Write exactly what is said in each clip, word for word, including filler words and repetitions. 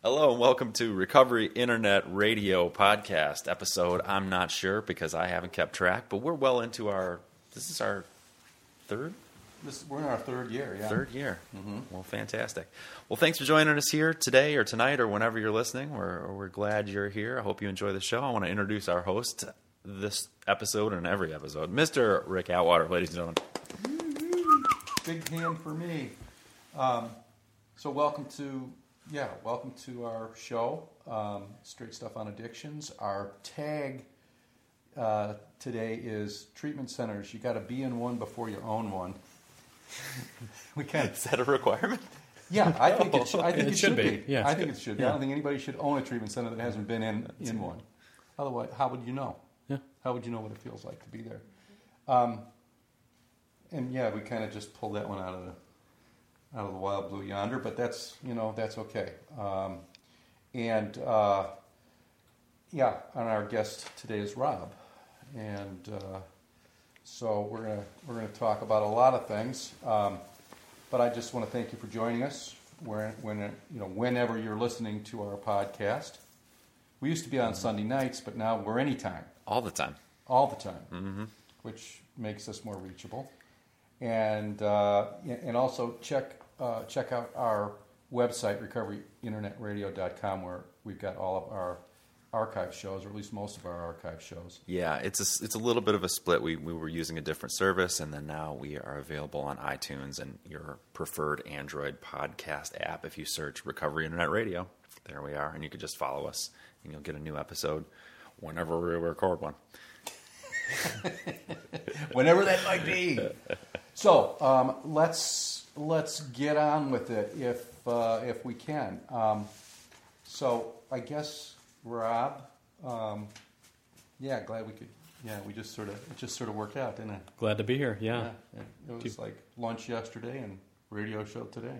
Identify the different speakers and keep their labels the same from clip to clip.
Speaker 1: Hello and welcome to Recovery Internet Radio Podcast episode. I'm not sure because I haven't kept track, but we're well into our, this is our third?
Speaker 2: This, we're in our third year, yeah.
Speaker 1: Third year.
Speaker 2: Mm-hmm.
Speaker 1: Well, fantastic. Well, thanks for joining us here today or tonight or whenever you're listening. We're, we're glad you're here. I hope you enjoy the show. I want to introduce our host this episode and every episode, Mister Rick Atwater, ladies and gentlemen.
Speaker 2: Big hand for me. Um, so welcome to... Yeah, welcome to our show, um, Straight Stuff on Addictions. Our tag uh, today is treatment centers. You got to be in one before you own one. We can.
Speaker 1: Is that a requirement?
Speaker 2: Yeah, I think it, sh- I think
Speaker 3: it,
Speaker 2: it
Speaker 3: should
Speaker 2: should be.
Speaker 3: be. Yeah,
Speaker 2: I think
Speaker 3: good.
Speaker 2: it should be.
Speaker 3: Yeah.
Speaker 2: I don't think anybody should own a treatment center that hasn't been in, in one. Otherwise, how would you know?
Speaker 3: Yeah.
Speaker 2: How would you know what it feels like to be there? Um, and yeah, we kind of just pulled that one out of the out of the wild blue yonder, but that's, you know, that's okay. Um, and, uh, yeah, and our guest today is Rob. And uh, so we're going to we're gonna talk about a lot of things. Um, but I just want to thank you for joining us when, when, you know, whenever you're listening to our podcast. We used to be on Sunday nights, but now we're anytime.
Speaker 1: All the time.
Speaker 2: All the time,
Speaker 1: Mm-hmm.
Speaker 2: which makes us more reachable. And uh, and also check uh, check out our website, recovery internet radio dot com, where we've got all of our archive shows, or at least most of our archive shows.
Speaker 1: Yeah, it's a, it's a little bit of a split. We we were using a different service, and then now we are available on iTunes and your preferred Android podcast app. If you search Recovery Internet Radio, there we are, and you can just follow us, and you'll get a new episode whenever we record one.
Speaker 2: Whenever that might be. So um, let's let's get on with it if uh, if we can. Um, so I guess Rob, um, yeah, glad we could. Yeah, we just sort of it just sort of worked out, didn't it?
Speaker 3: Glad to be here. Yeah.
Speaker 2: Yeah, it was like lunch yesterday and radio show today.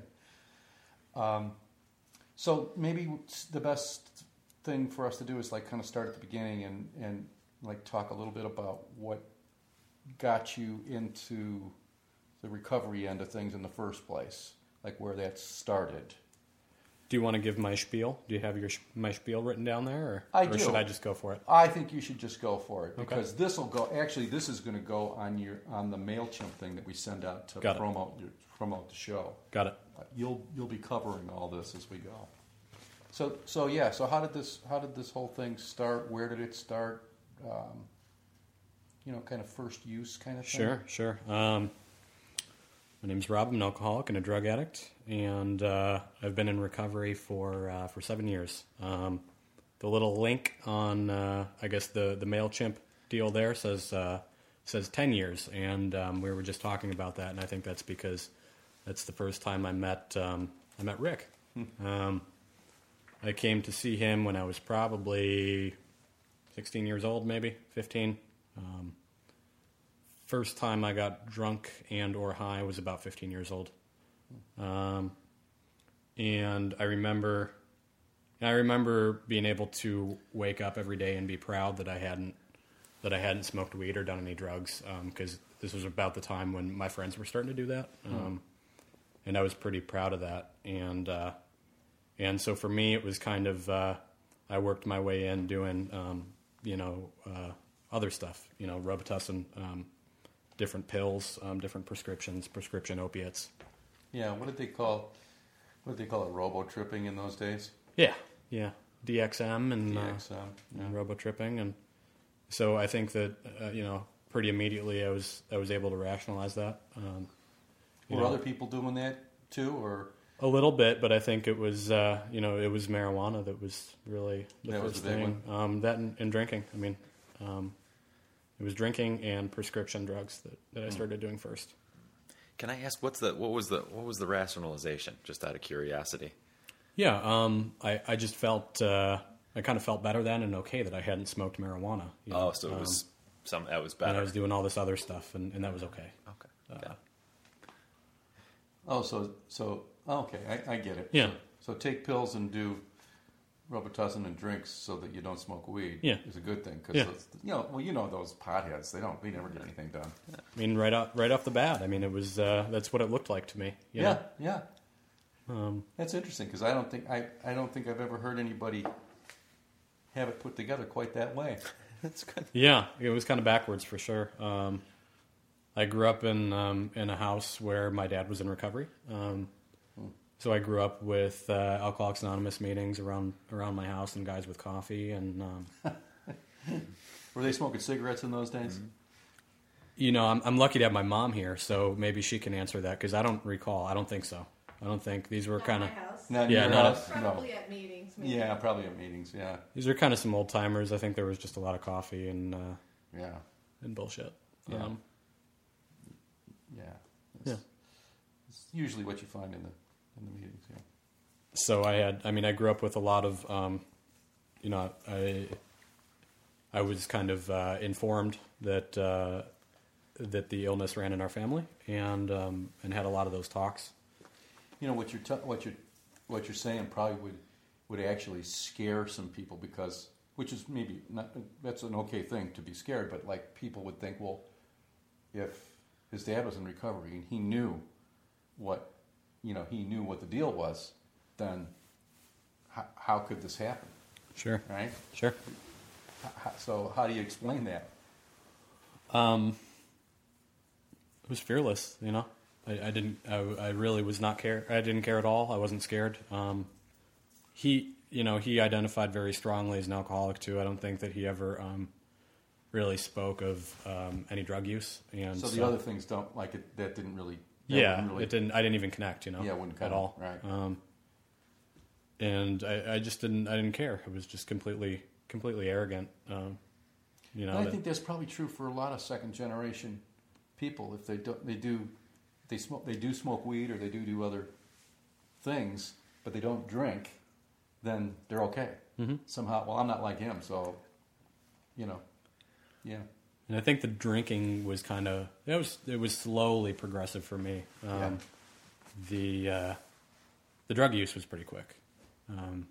Speaker 2: Um, so maybe the best thing for us to do is like kind of start at the beginning and and like talk a little bit about what got you into the recovery end of things in the first place, like where that started.
Speaker 3: Do you want to give my spiel? Do you have your my spiel written down there, or,
Speaker 2: I
Speaker 3: or
Speaker 2: do.
Speaker 3: should I just go for it?
Speaker 2: I think you should just go for it,
Speaker 3: Okay.
Speaker 2: because this will go. Actually, this is going to go on your on the MailChimp thing that we send out to
Speaker 3: Got it.
Speaker 2: promote your, promote the show.
Speaker 3: Got it.
Speaker 2: Uh, You'll you'll be covering all this as we go. So so yeah. So how did this how did this whole thing start? Where did it start? Um, you know, kind of first use kind of thing.
Speaker 3: Sure, sure. Um, my name's Rob. I'm an alcoholic and a drug addict, and uh, I've been in recovery for uh, for seven years. Um, the little link on, uh, I guess the the Mailchimp deal there says uh, says ten years, and um, we were just talking about that, and I think that's because that's the first time I met um, I met Rick. um, I came to see him when I was probably sixteen years old, maybe fifteen. Um, first time I got drunk and or high was about fifteen years old. Um, and I remember, I remember being able to wake up every day and be proud that I hadn't, that I hadn't smoked weed or done any drugs. Um, cause this was about the time when my friends were starting to do that. Um, and I was pretty proud of that. And, uh, and so for me, it was kind of, uh, I worked my way in doing, um, you know, uh, other stuff, you know, Robitussin, um, different pills, um, different prescriptions, prescription opiates.
Speaker 2: Yeah. What did they call? What did they call it? Robo-tripping in those days?
Speaker 3: Yeah, yeah, D X M and,
Speaker 2: D
Speaker 3: uh,
Speaker 2: X M. Yeah.
Speaker 3: and robo-tripping, and so I think that uh, you know, pretty immediately I was I was able to rationalize that. Um, you
Speaker 2: Were
Speaker 3: know,
Speaker 2: other people doing that too, or
Speaker 3: a little bit, but I think it was uh, you know, it was marijuana that was really the
Speaker 2: That was
Speaker 3: first
Speaker 2: the big
Speaker 3: thing. Um, that and, and drinking. I mean, um, it was drinking and prescription drugs that, that I started doing first.
Speaker 1: Can I ask what's the what was the what was the rationalization? Just out of curiosity.
Speaker 3: Yeah, um, I I just felt uh, I kind of felt better then and okay that I hadn't smoked marijuana. You know?
Speaker 1: Oh, so it was
Speaker 3: Um,
Speaker 1: some that was
Speaker 3: and
Speaker 1: better.
Speaker 3: I was doing all this other stuff, and, and that was okay.
Speaker 1: Okay.
Speaker 3: Uh,
Speaker 1: Okay.
Speaker 2: oh, so so okay, I, I get it.
Speaker 3: Yeah.
Speaker 2: So, so take pills and do Robitussin and drinks so that you don't smoke weed.
Speaker 3: Yeah.
Speaker 2: is a good thing because
Speaker 3: Yeah.
Speaker 2: you know, well, you know those potheads. They don't. They never get anything done.
Speaker 3: I mean, right off right off the bat, I mean, it was uh, that's what it looked like to me. You
Speaker 2: Yeah,
Speaker 3: know?
Speaker 2: yeah.
Speaker 3: Um,
Speaker 2: That's interesting because I don't think I, I don't think I've ever heard anybody have it put together quite that way.
Speaker 1: That's good.
Speaker 3: yeah, it was kind of backwards for sure. Um, I grew up in um, in a house where my dad was in recovery. Um, so I grew up with uh, Alcoholics Anonymous meetings around around my house and guys with coffee. And um,
Speaker 2: Were they smoking cigarettes in those days?
Speaker 1: Mm-hmm.
Speaker 3: you know, I'm, I'm lucky to have my mom here, so maybe she can answer that because I don't recall. I don't think so. I don't think these were
Speaker 4: Not
Speaker 3: kind
Speaker 4: in
Speaker 3: of
Speaker 4: my house.
Speaker 2: Not in
Speaker 3: Yeah,
Speaker 2: your
Speaker 3: not-
Speaker 2: house?
Speaker 4: Probably
Speaker 2: No.
Speaker 4: at meetings. Maybe.
Speaker 2: Yeah, probably at meetings. Yeah,
Speaker 3: these are kind of some old timers. I think there was just a lot of coffee and uh,
Speaker 2: yeah,
Speaker 3: and bullshit.
Speaker 2: Yeah.
Speaker 3: Um,
Speaker 2: yeah. It's,
Speaker 3: Yeah.
Speaker 2: It's usually what you find in the in the meetings. Yeah.
Speaker 3: so I had, I mean, I grew up with a lot of, um, you know, I, I was kind of uh, informed that uh, that the illness ran in our family, and um, and had a lot of those talks.
Speaker 2: You know what you're t- what you're what you're saying probably would would actually scare some people because which is maybe not that's an okay thing to be scared, but like people would think, well, if his dad was in recovery and he knew what you know he knew what the deal was, then how, how could this happen,
Speaker 3: Sure,
Speaker 2: right?
Speaker 3: sure.
Speaker 2: H- how- So how do you explain that?
Speaker 3: Um, it was fearless, you know. I, I didn't. I, I really was not care. I didn't care at all. I wasn't scared. Um, he, you know, he identified very strongly as an alcoholic too. I don't think that he ever um, really spoke of um, any drug use. And
Speaker 2: So the other things don't like it. That didn't really. That
Speaker 3: yeah,
Speaker 2: wouldn't really,
Speaker 3: it didn't. I didn't even connect, you know,
Speaker 2: Yeah, it wouldn't
Speaker 3: at
Speaker 2: count,
Speaker 3: all.
Speaker 2: right.
Speaker 3: Um, and I, I just didn't. I didn't care. It was just completely, completely arrogant. Um, you know.
Speaker 2: And I
Speaker 3: that-
Speaker 2: think that's probably true for a lot of second generation people. If they do, they do, they smoke, they do smoke weed or they do do other things, but they don't drink, then they're okay.
Speaker 3: Mhm.
Speaker 2: Somehow, well, I'm not like him, so you know, yeah,
Speaker 3: And I think the drinking was kind of it was it was slowly progressive for me. Um, The uh, the drug use was pretty quick, um,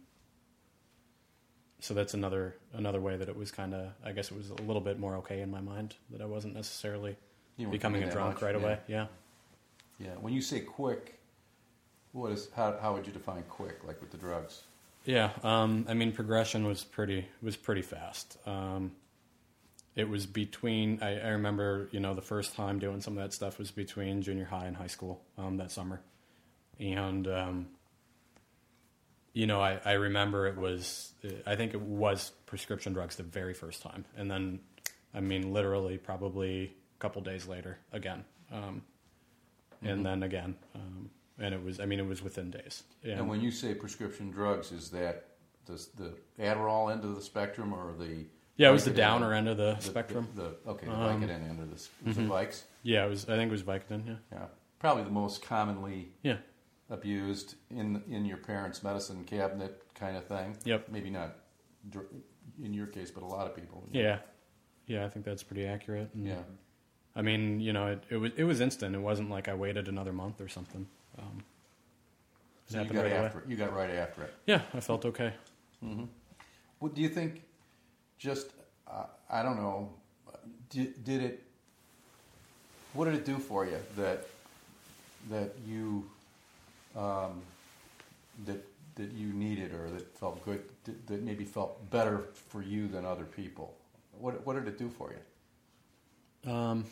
Speaker 3: so that's another another way that it was kind of I guess it was a little bit more okay in my mind that I wasn't necessarily
Speaker 2: You weren't
Speaker 3: becoming
Speaker 2: thinking
Speaker 3: a
Speaker 2: that
Speaker 3: drunk
Speaker 2: much,
Speaker 3: right
Speaker 2: yeah.
Speaker 3: away. Yeah.
Speaker 2: yeah. When you say quick, what is how how would you define quick? Like with the drugs?
Speaker 3: Yeah, um, I mean progression was pretty was pretty fast. Um, it was between I, I remember you know the first time doing some of that stuff was between junior high and high school um, that summer, and um, you know I, I remember it was I think it was prescription drugs the very first time, and then I mean literally probably a couple days later again, um, and
Speaker 2: Mhm.
Speaker 3: then again. Um, And it was, I mean, it was within days. Yeah.
Speaker 2: And when you say prescription drugs, is that the the Adderall end of the spectrum or the
Speaker 3: yeah, it was the
Speaker 2: Vicodin
Speaker 3: downer end of the,
Speaker 2: the-
Speaker 3: spectrum.
Speaker 2: The, the, okay, the
Speaker 3: Um,
Speaker 2: Vicodin end of the was
Speaker 3: mhm.
Speaker 2: it Vikes?
Speaker 3: Yeah, it was. I think it was Vicodin. Yeah.
Speaker 2: Yeah, probably the most commonly
Speaker 3: Yeah.
Speaker 2: abused in in your parents' medicine cabinet kind of thing.
Speaker 3: Yep.
Speaker 2: Maybe not dr- in your case, but a lot of people.
Speaker 3: Yeah. Yeah, I think that's pretty accurate. And,
Speaker 2: Yeah.
Speaker 3: I mean, you know, it, it was it was instant. It wasn't like I waited another month or something. Um, it
Speaker 2: So you
Speaker 3: happened
Speaker 2: got
Speaker 3: right away.
Speaker 2: after it. You got right after it.
Speaker 3: Yeah, I felt okay.
Speaker 2: Mm-hmm. What do you think? Just uh, I don't know. Did, did it? What did it do for you that that you um, that that you needed or that felt good that, that maybe felt better for you than other people? What what did it do for you?
Speaker 3: Um,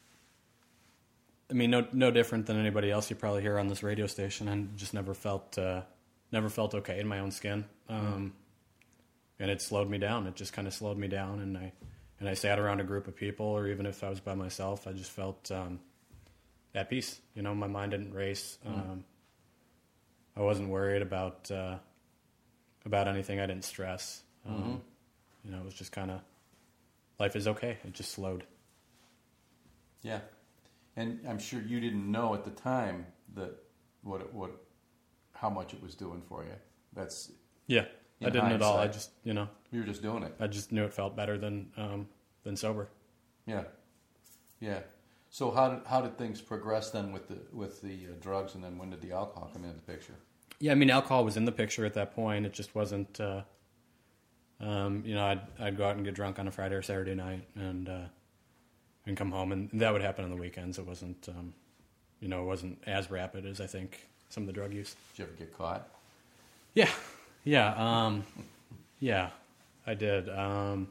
Speaker 3: I mean, no no different than anybody else you probably hear on this radio station, and just never felt uh, never felt okay in my own skin. Um, and it slowed me down. It just kind of slowed me down, and I and I sat around a group of people, or even if I was by myself, I just felt um, at peace. You know, my mind didn't race. Um, I wasn't worried about uh, about anything. I didn't stress. Um,
Speaker 2: Mhm.
Speaker 3: You know, it was just kind of life is okay. It just slowed.
Speaker 2: Yeah, and I'm sure you didn't know at the time that what it, what how much it was doing for you. That's
Speaker 3: Yeah, I
Speaker 2: In
Speaker 3: didn't at all. I
Speaker 2: hindsight.
Speaker 3: just, you know,
Speaker 2: you were just doing it.
Speaker 3: I just knew it felt better than um, than sober.
Speaker 2: Yeah, yeah. So how did how did things progress then with the with the uh, drugs, and then when did the alcohol come into the picture?
Speaker 3: Yeah, I mean, alcohol was in the picture at that point. It just wasn't. Uh, um, you know, I'd I'd go out and get drunk on a Friday or Saturday night, and uh, and come home, and that would happen on the weekends. It wasn't, um, you know, it wasn't as rapid as I think some of the drug use.
Speaker 2: Did you ever get caught?
Speaker 3: Yeah, yeah, um, yeah, I did. Um,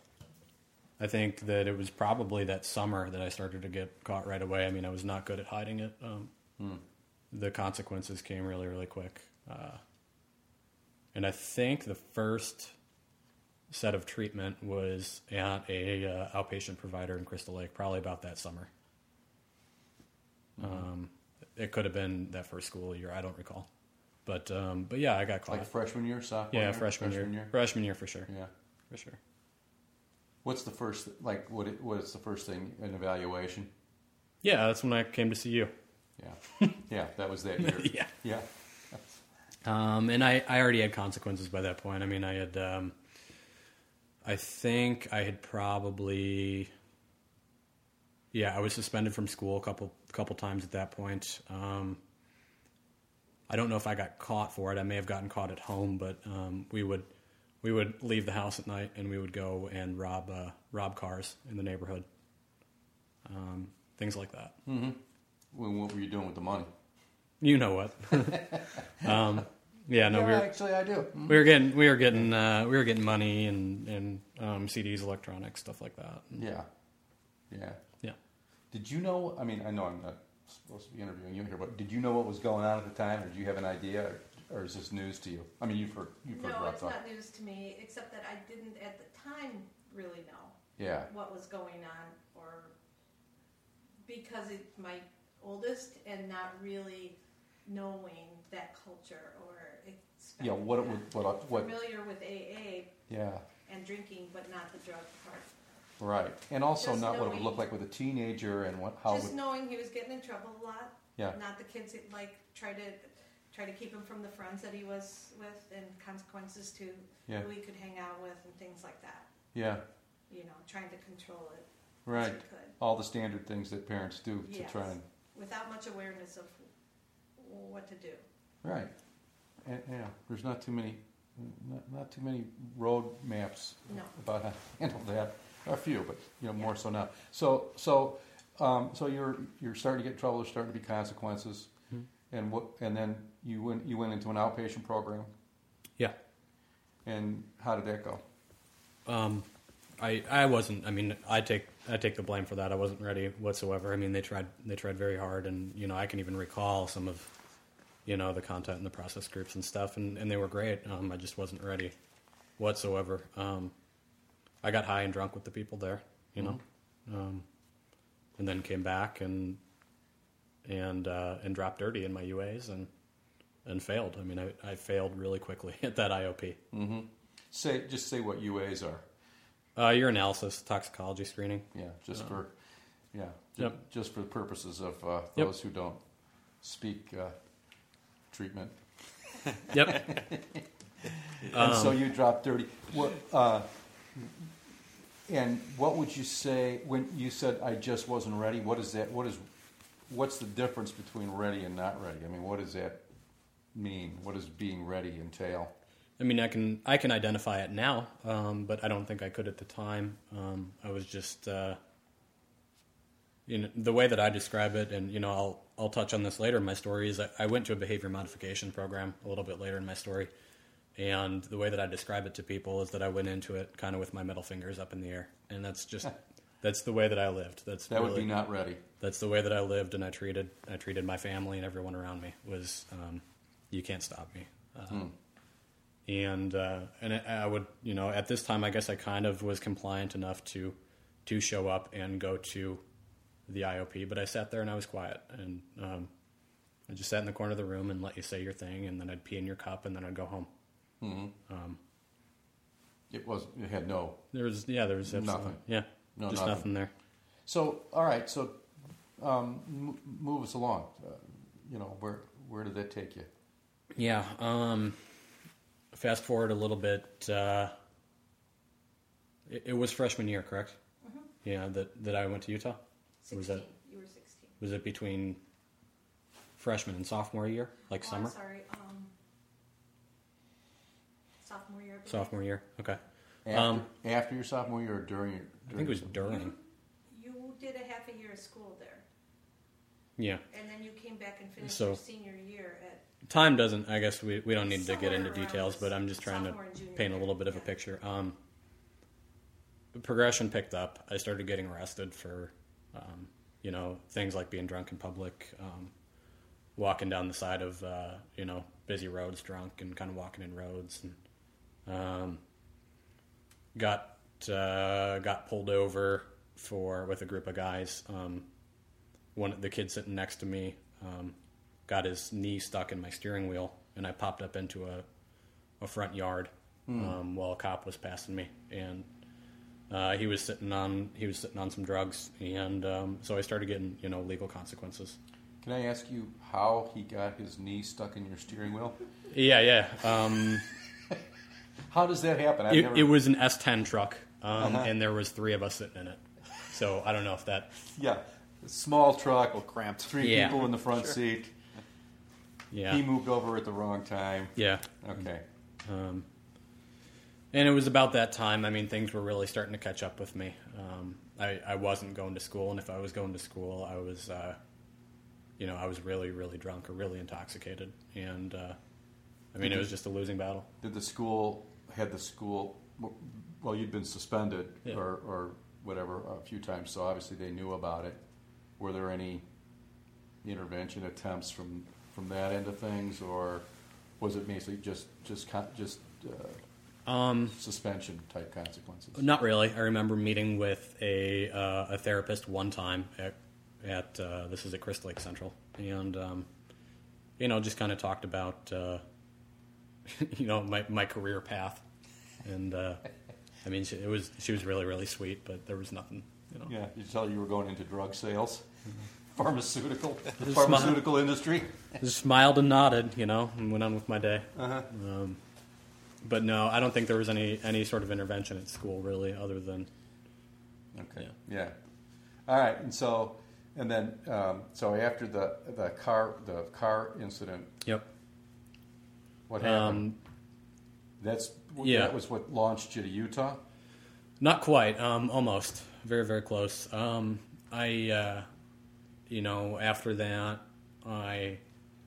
Speaker 3: I think that it was probably that summer that I started to get caught right away. I mean, I was not good at hiding it. Um,
Speaker 2: Hmm.
Speaker 3: The consequences came really, really quick. Uh, and I think the first set of treatment was at a uh, outpatient provider in Crystal Lake, probably about that summer.
Speaker 2: Mm-hmm.
Speaker 3: Um, it could have been that first school year. I don't recall. But um, but yeah, I got caught.
Speaker 2: Like freshman year, sophomore
Speaker 3: yeah,
Speaker 2: year?
Speaker 3: freshman, year.
Speaker 2: year.
Speaker 3: Freshman year for sure.
Speaker 2: Yeah.
Speaker 3: For sure.
Speaker 2: What's the first, like, what? It, what's the first thing, an evaluation?
Speaker 3: Yeah, that's when I came to see you.
Speaker 2: Yeah. Yeah, that was that year.
Speaker 3: Yeah.
Speaker 2: Yeah.
Speaker 3: Um, and I, I already had consequences by that point. I mean, I had, um, I think I had probably, yeah, I was suspended from school a couple couple times at that point. Um, I don't know if I got caught for it. I may have gotten caught at home, but um, we would we would leave the house at night and we would go and rob uh, rob cars in the neighborhood, um, things like that.
Speaker 2: Mm-hmm. Well, what were you doing with the money?
Speaker 3: You know what? um, yeah, no,
Speaker 2: yeah,
Speaker 3: we were
Speaker 2: actually, I do. Mm-hmm.
Speaker 3: we were getting we were getting uh, we were getting money and and um, C Ds, electronics, stuff like that.
Speaker 2: Yeah. Yeah.
Speaker 3: Yeah.
Speaker 2: Did you know, I mean, I know I'm not supposed to be interviewing you here, but did you know what was going on at the time, or do you have an idea, or, or is this news to you? I mean, you've heard, you've heard
Speaker 4: No,
Speaker 2: Rob
Speaker 4: it's
Speaker 2: talk.
Speaker 4: not news to me, except that I didn't at the time really know
Speaker 2: Yeah.
Speaker 4: what was going on, or because it's my oldest and not really knowing that culture or expecting
Speaker 2: Yeah, what it
Speaker 4: that.
Speaker 2: would, what, what,
Speaker 4: Familiar with A A
Speaker 2: yeah,
Speaker 4: and drinking, but not the drug part.
Speaker 2: right. And also
Speaker 4: Just
Speaker 2: not what it would
Speaker 4: knowing-
Speaker 2: look like with a teenager and what, how
Speaker 4: Just
Speaker 2: would,
Speaker 4: knowing he was getting in trouble a lot.
Speaker 2: yeah,
Speaker 4: Not the kids that like try to try to keep him from the friends that he was with, and consequences to
Speaker 2: yeah,
Speaker 4: who he could hang out with and things like that.
Speaker 2: yeah,
Speaker 4: You know, trying to control it as
Speaker 2: right.
Speaker 4: he could.
Speaker 2: All the standard things that parents do to
Speaker 4: Yes.
Speaker 2: try and,
Speaker 4: Without much awareness of what to do.
Speaker 2: right. And, yeah, there's not too many, not, not too many road maps
Speaker 4: No.
Speaker 2: about how to handle that. A few, but you know,
Speaker 4: Yeah.
Speaker 2: more so now. So, so, um, so you're you're starting to get in trouble. There's starting to be consequences,
Speaker 3: Mhm.
Speaker 2: and what? And then you went you went into an outpatient program.
Speaker 3: Yeah.
Speaker 2: And how did that go?
Speaker 3: Um, I I wasn't. I mean, I take I take the blame for that. I wasn't ready whatsoever. I mean, they tried they tried very hard, and you know, I can even recall some of, you know, the content in the process groups and stuff, and, and they were great. Um, I just wasn't ready whatsoever. Um, I got high and drunk with the people there, you know, um, and then came back and and uh, and dropped dirty in my U As and and failed. I mean, I, I failed really quickly at that I O P.
Speaker 2: Mm-hmm. Say just say what U As are.
Speaker 3: Uh, your analysis, toxicology screening.
Speaker 2: Yeah, just
Speaker 3: Uh,
Speaker 2: for yeah, ju-
Speaker 3: Yep.
Speaker 2: just for the purposes of uh,
Speaker 3: Yep.
Speaker 2: those who don't speak uh, treatment.
Speaker 3: Yep.
Speaker 2: And so
Speaker 3: Um,
Speaker 2: you dropped dirty. What, uh, and what would you say when you said I just wasn't ready? What is that? What is what's the difference between ready and not ready? I mean, what does that mean? What does being ready entail?
Speaker 3: I mean, I can I can identify it now, um, but I don't think I could at the time. Um, I was just, uh, you know, the way that I describe it, and you know, I'll I'll touch on this later in my story. Is I, I went to a behavior modification program a little bit later in my story, and the way that I describe it to people is that I went into it kind of with my middle fingers up in the air, and that's just that's the way that I lived. That's
Speaker 2: That would
Speaker 3: really-
Speaker 2: be not ready.
Speaker 3: That's the way that I lived, and I treated I treated my family and everyone around me was um, you can't stop me. Uh,
Speaker 2: Hmm.
Speaker 3: And uh, and I I would, you know, at this time, I guess I kind of was compliant enough to to show up and go to the I O P, but I sat there and I was quiet, and um, I just sat in the corner of the room and let you say your thing, and then I'd pee in your cup, and then I'd go home.
Speaker 2: Mm-hmm.
Speaker 3: Um,
Speaker 2: It was. It had no.
Speaker 3: there was, yeah, there was absolutely,
Speaker 2: Nothing.
Speaker 3: yeah,
Speaker 2: No,
Speaker 3: just
Speaker 2: nothing.
Speaker 3: nothing there.
Speaker 2: So all right. So um, m- move us along. Uh, you know where where did that take you?
Speaker 3: Yeah. Um, fast forward a little bit. Uh, it, it was freshman year, correct?
Speaker 4: Mhm.
Speaker 3: Yeah. That that I went to Utah. Was
Speaker 4: Sixteen.
Speaker 3: that-
Speaker 4: You were sixteen.
Speaker 3: Was it between freshman and sophomore year, like
Speaker 4: Oh,
Speaker 3: summer?
Speaker 4: I'm sorry. Um, sophomore year. I believe.
Speaker 3: Sophomore year. Okay.
Speaker 2: After,
Speaker 3: Um,
Speaker 2: after your sophomore year or during your?
Speaker 3: I think it was
Speaker 2: your-
Speaker 3: during.
Speaker 4: You did a half a year of school there.
Speaker 3: Yeah.
Speaker 4: And then you came back and finished
Speaker 3: So-
Speaker 4: your senior year at
Speaker 3: Time doesn't, I guess we, we don't need to get
Speaker 4: Somewhere
Speaker 3: into
Speaker 4: around
Speaker 3: details, but I'm just trying to
Speaker 4: sophomore and junior
Speaker 3: paint a
Speaker 4: year,
Speaker 3: little bit of a
Speaker 4: yeah.
Speaker 3: picture. Um, the progression picked up. I started getting arrested for, um, you know, things like being drunk in public, um, walking down the side of, uh, you know, busy roads drunk and kind of walking in roads. And um, got uh, got pulled over for with a group of guys. Um, one the kid sitting next to me um, got his knee stuck in my steering wheel, and I popped up into a, a front yard um, while a cop was passing me, and uh, he was sitting on he was sitting on some drugs, and um, so I started getting you know legal consequences.
Speaker 2: Can I ask you how he got his knee stuck in your steering wheel?
Speaker 3: Yeah, yeah. Um,
Speaker 2: How does that happen? I've
Speaker 3: it,
Speaker 2: never...
Speaker 3: it was an S ten truck, um,
Speaker 2: Uh-huh.
Speaker 3: and there was three of us sitting in it. So I don't know if that.
Speaker 2: Yeah, small truck,
Speaker 1: A little cramped.
Speaker 2: three
Speaker 3: Yeah.
Speaker 2: people in the front seat.
Speaker 3: Yeah,
Speaker 2: He moved over at the wrong time.
Speaker 3: yeah.
Speaker 2: Okay.
Speaker 3: Um, and it was about that time. I mean, things were really starting to catch up with me. Um, I, I wasn't going to school, and if I was going to school, I was, uh, you know, I was really, really drunk or really intoxicated, and uh, I mean, it was just a losing battle.
Speaker 2: Did the school, had the school, well, you'd been suspended
Speaker 3: Yeah.
Speaker 2: or, or whatever a few times, so obviously they knew about it. Were there any intervention attempts from, from that end of things, or was it basically just, just, con- just uh,
Speaker 3: Um,
Speaker 2: suspension type consequences?
Speaker 3: Not really. I remember meeting with a uh, a therapist one time at at uh, this is at Crystal Lake Central, and um, you know just kind of talked about uh, you know my my career path, and uh, I mean she, it was she was really really sweet, but there was nothing you know.
Speaker 2: Yeah, you tell you were going into drug sales, pharmaceutical,
Speaker 3: Just
Speaker 2: pharmaceutical industry.
Speaker 3: Just smiled and nodded, you know, and went on with my day.
Speaker 2: Uh-huh.
Speaker 3: Um, but no, I don't think there was any any sort of intervention at school really, other than
Speaker 2: Okay. Yeah. All right. And so, and then, um, so after the the car the car incident,
Speaker 3: yep.
Speaker 2: what happened?
Speaker 3: Um,
Speaker 2: That's
Speaker 3: yeah.
Speaker 2: That was what launched you to Utah.
Speaker 3: Not quite. Um, almost. Very, very close. Um, I, uh, you know, after that, I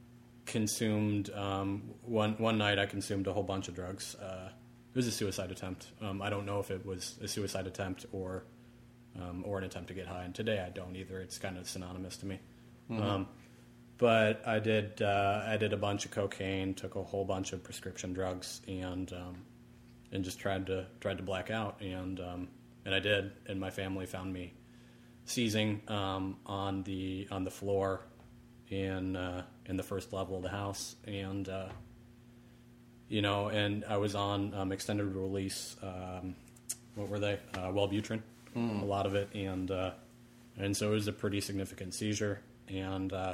Speaker 3: consumed um, one one night. I consumed a whole bunch of drugs. Uh, it was a suicide attempt. Um, I don't know if it was a suicide attempt or um, or an attempt to get high. And today, I don't either. It's kind of synonymous to me.
Speaker 2: Mm-hmm.
Speaker 3: Um, but I did. Uh, I did a bunch of cocaine. Took a whole bunch of prescription drugs, and um, and just tried to tried to black out. And um, and I did. And my family found me seizing um, on the on the floor in uh, in the first level of the house, and uh, you know, and I was on um, extended release. Um, what were they? Uh, Wellbutrin, a lot of it, and uh, and so it was a pretty significant seizure, and uh,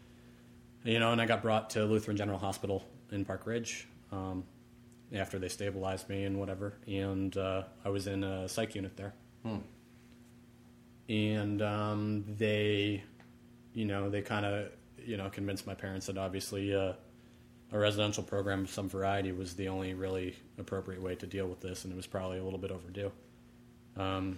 Speaker 3: you know, and I got brought to Lutheran General Hospital in Park Ridge um, after they stabilized me and whatever, and uh, I was in a psych unit there.
Speaker 2: Hmm.
Speaker 3: And um, they, you know, they kind of, you know, convinced my parents that obviously uh, a residential program of some variety was the only really appropriate way to deal with this, and it was probably a little bit overdue. Um,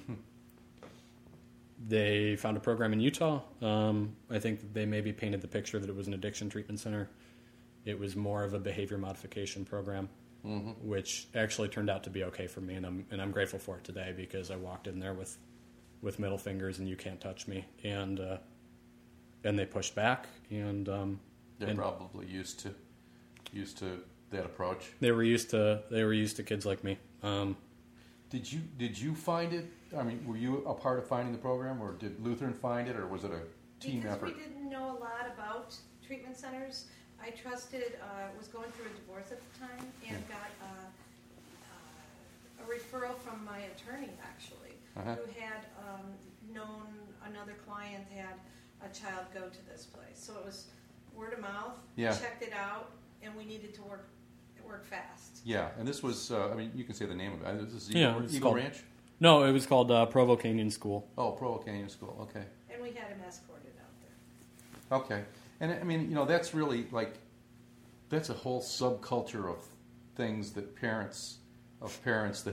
Speaker 3: they found a program in Utah. Um, I think that they maybe painted the picture that it was an addiction treatment center. It was more of a behavior modification program,
Speaker 2: Mm-hmm.
Speaker 3: which actually turned out to be okay for me, and I'm and I'm grateful for it today because I walked in there with. with middle fingers and you can't touch me, and uh, and they pushed back, and um,
Speaker 2: They're
Speaker 3: and
Speaker 2: probably used to used to that approach.
Speaker 3: they were used to they were used to kids like me. Um,
Speaker 2: Did you did you find it? I mean, were you a part of finding the program, or did Lutheran find it, or was it a team
Speaker 4: because
Speaker 2: effort?
Speaker 4: we didn't know a lot about treatment centers. I trusted, uh, was going through a divorce at the time, and got uh, uh, a referral from my attorney, actually,
Speaker 2: Uh-huh.
Speaker 4: who had um, known another client had a child go to this place. So it was word of mouth.
Speaker 2: Yeah.
Speaker 4: Checked it out, and we needed to work work fast.
Speaker 2: Yeah, and this was, uh, I mean, you can say the name of it. This is
Speaker 3: Yeah,
Speaker 2: Eagle,
Speaker 3: it's
Speaker 2: Eagle
Speaker 3: called-
Speaker 2: Ranch?
Speaker 3: no, it was called uh, Provo Canyon School.
Speaker 2: Oh, Provo Canyon School, okay.
Speaker 4: And we had him escorted out there.
Speaker 2: Okay. And I mean, you know, that's really like, that's a whole subculture of things that parents, of parents that have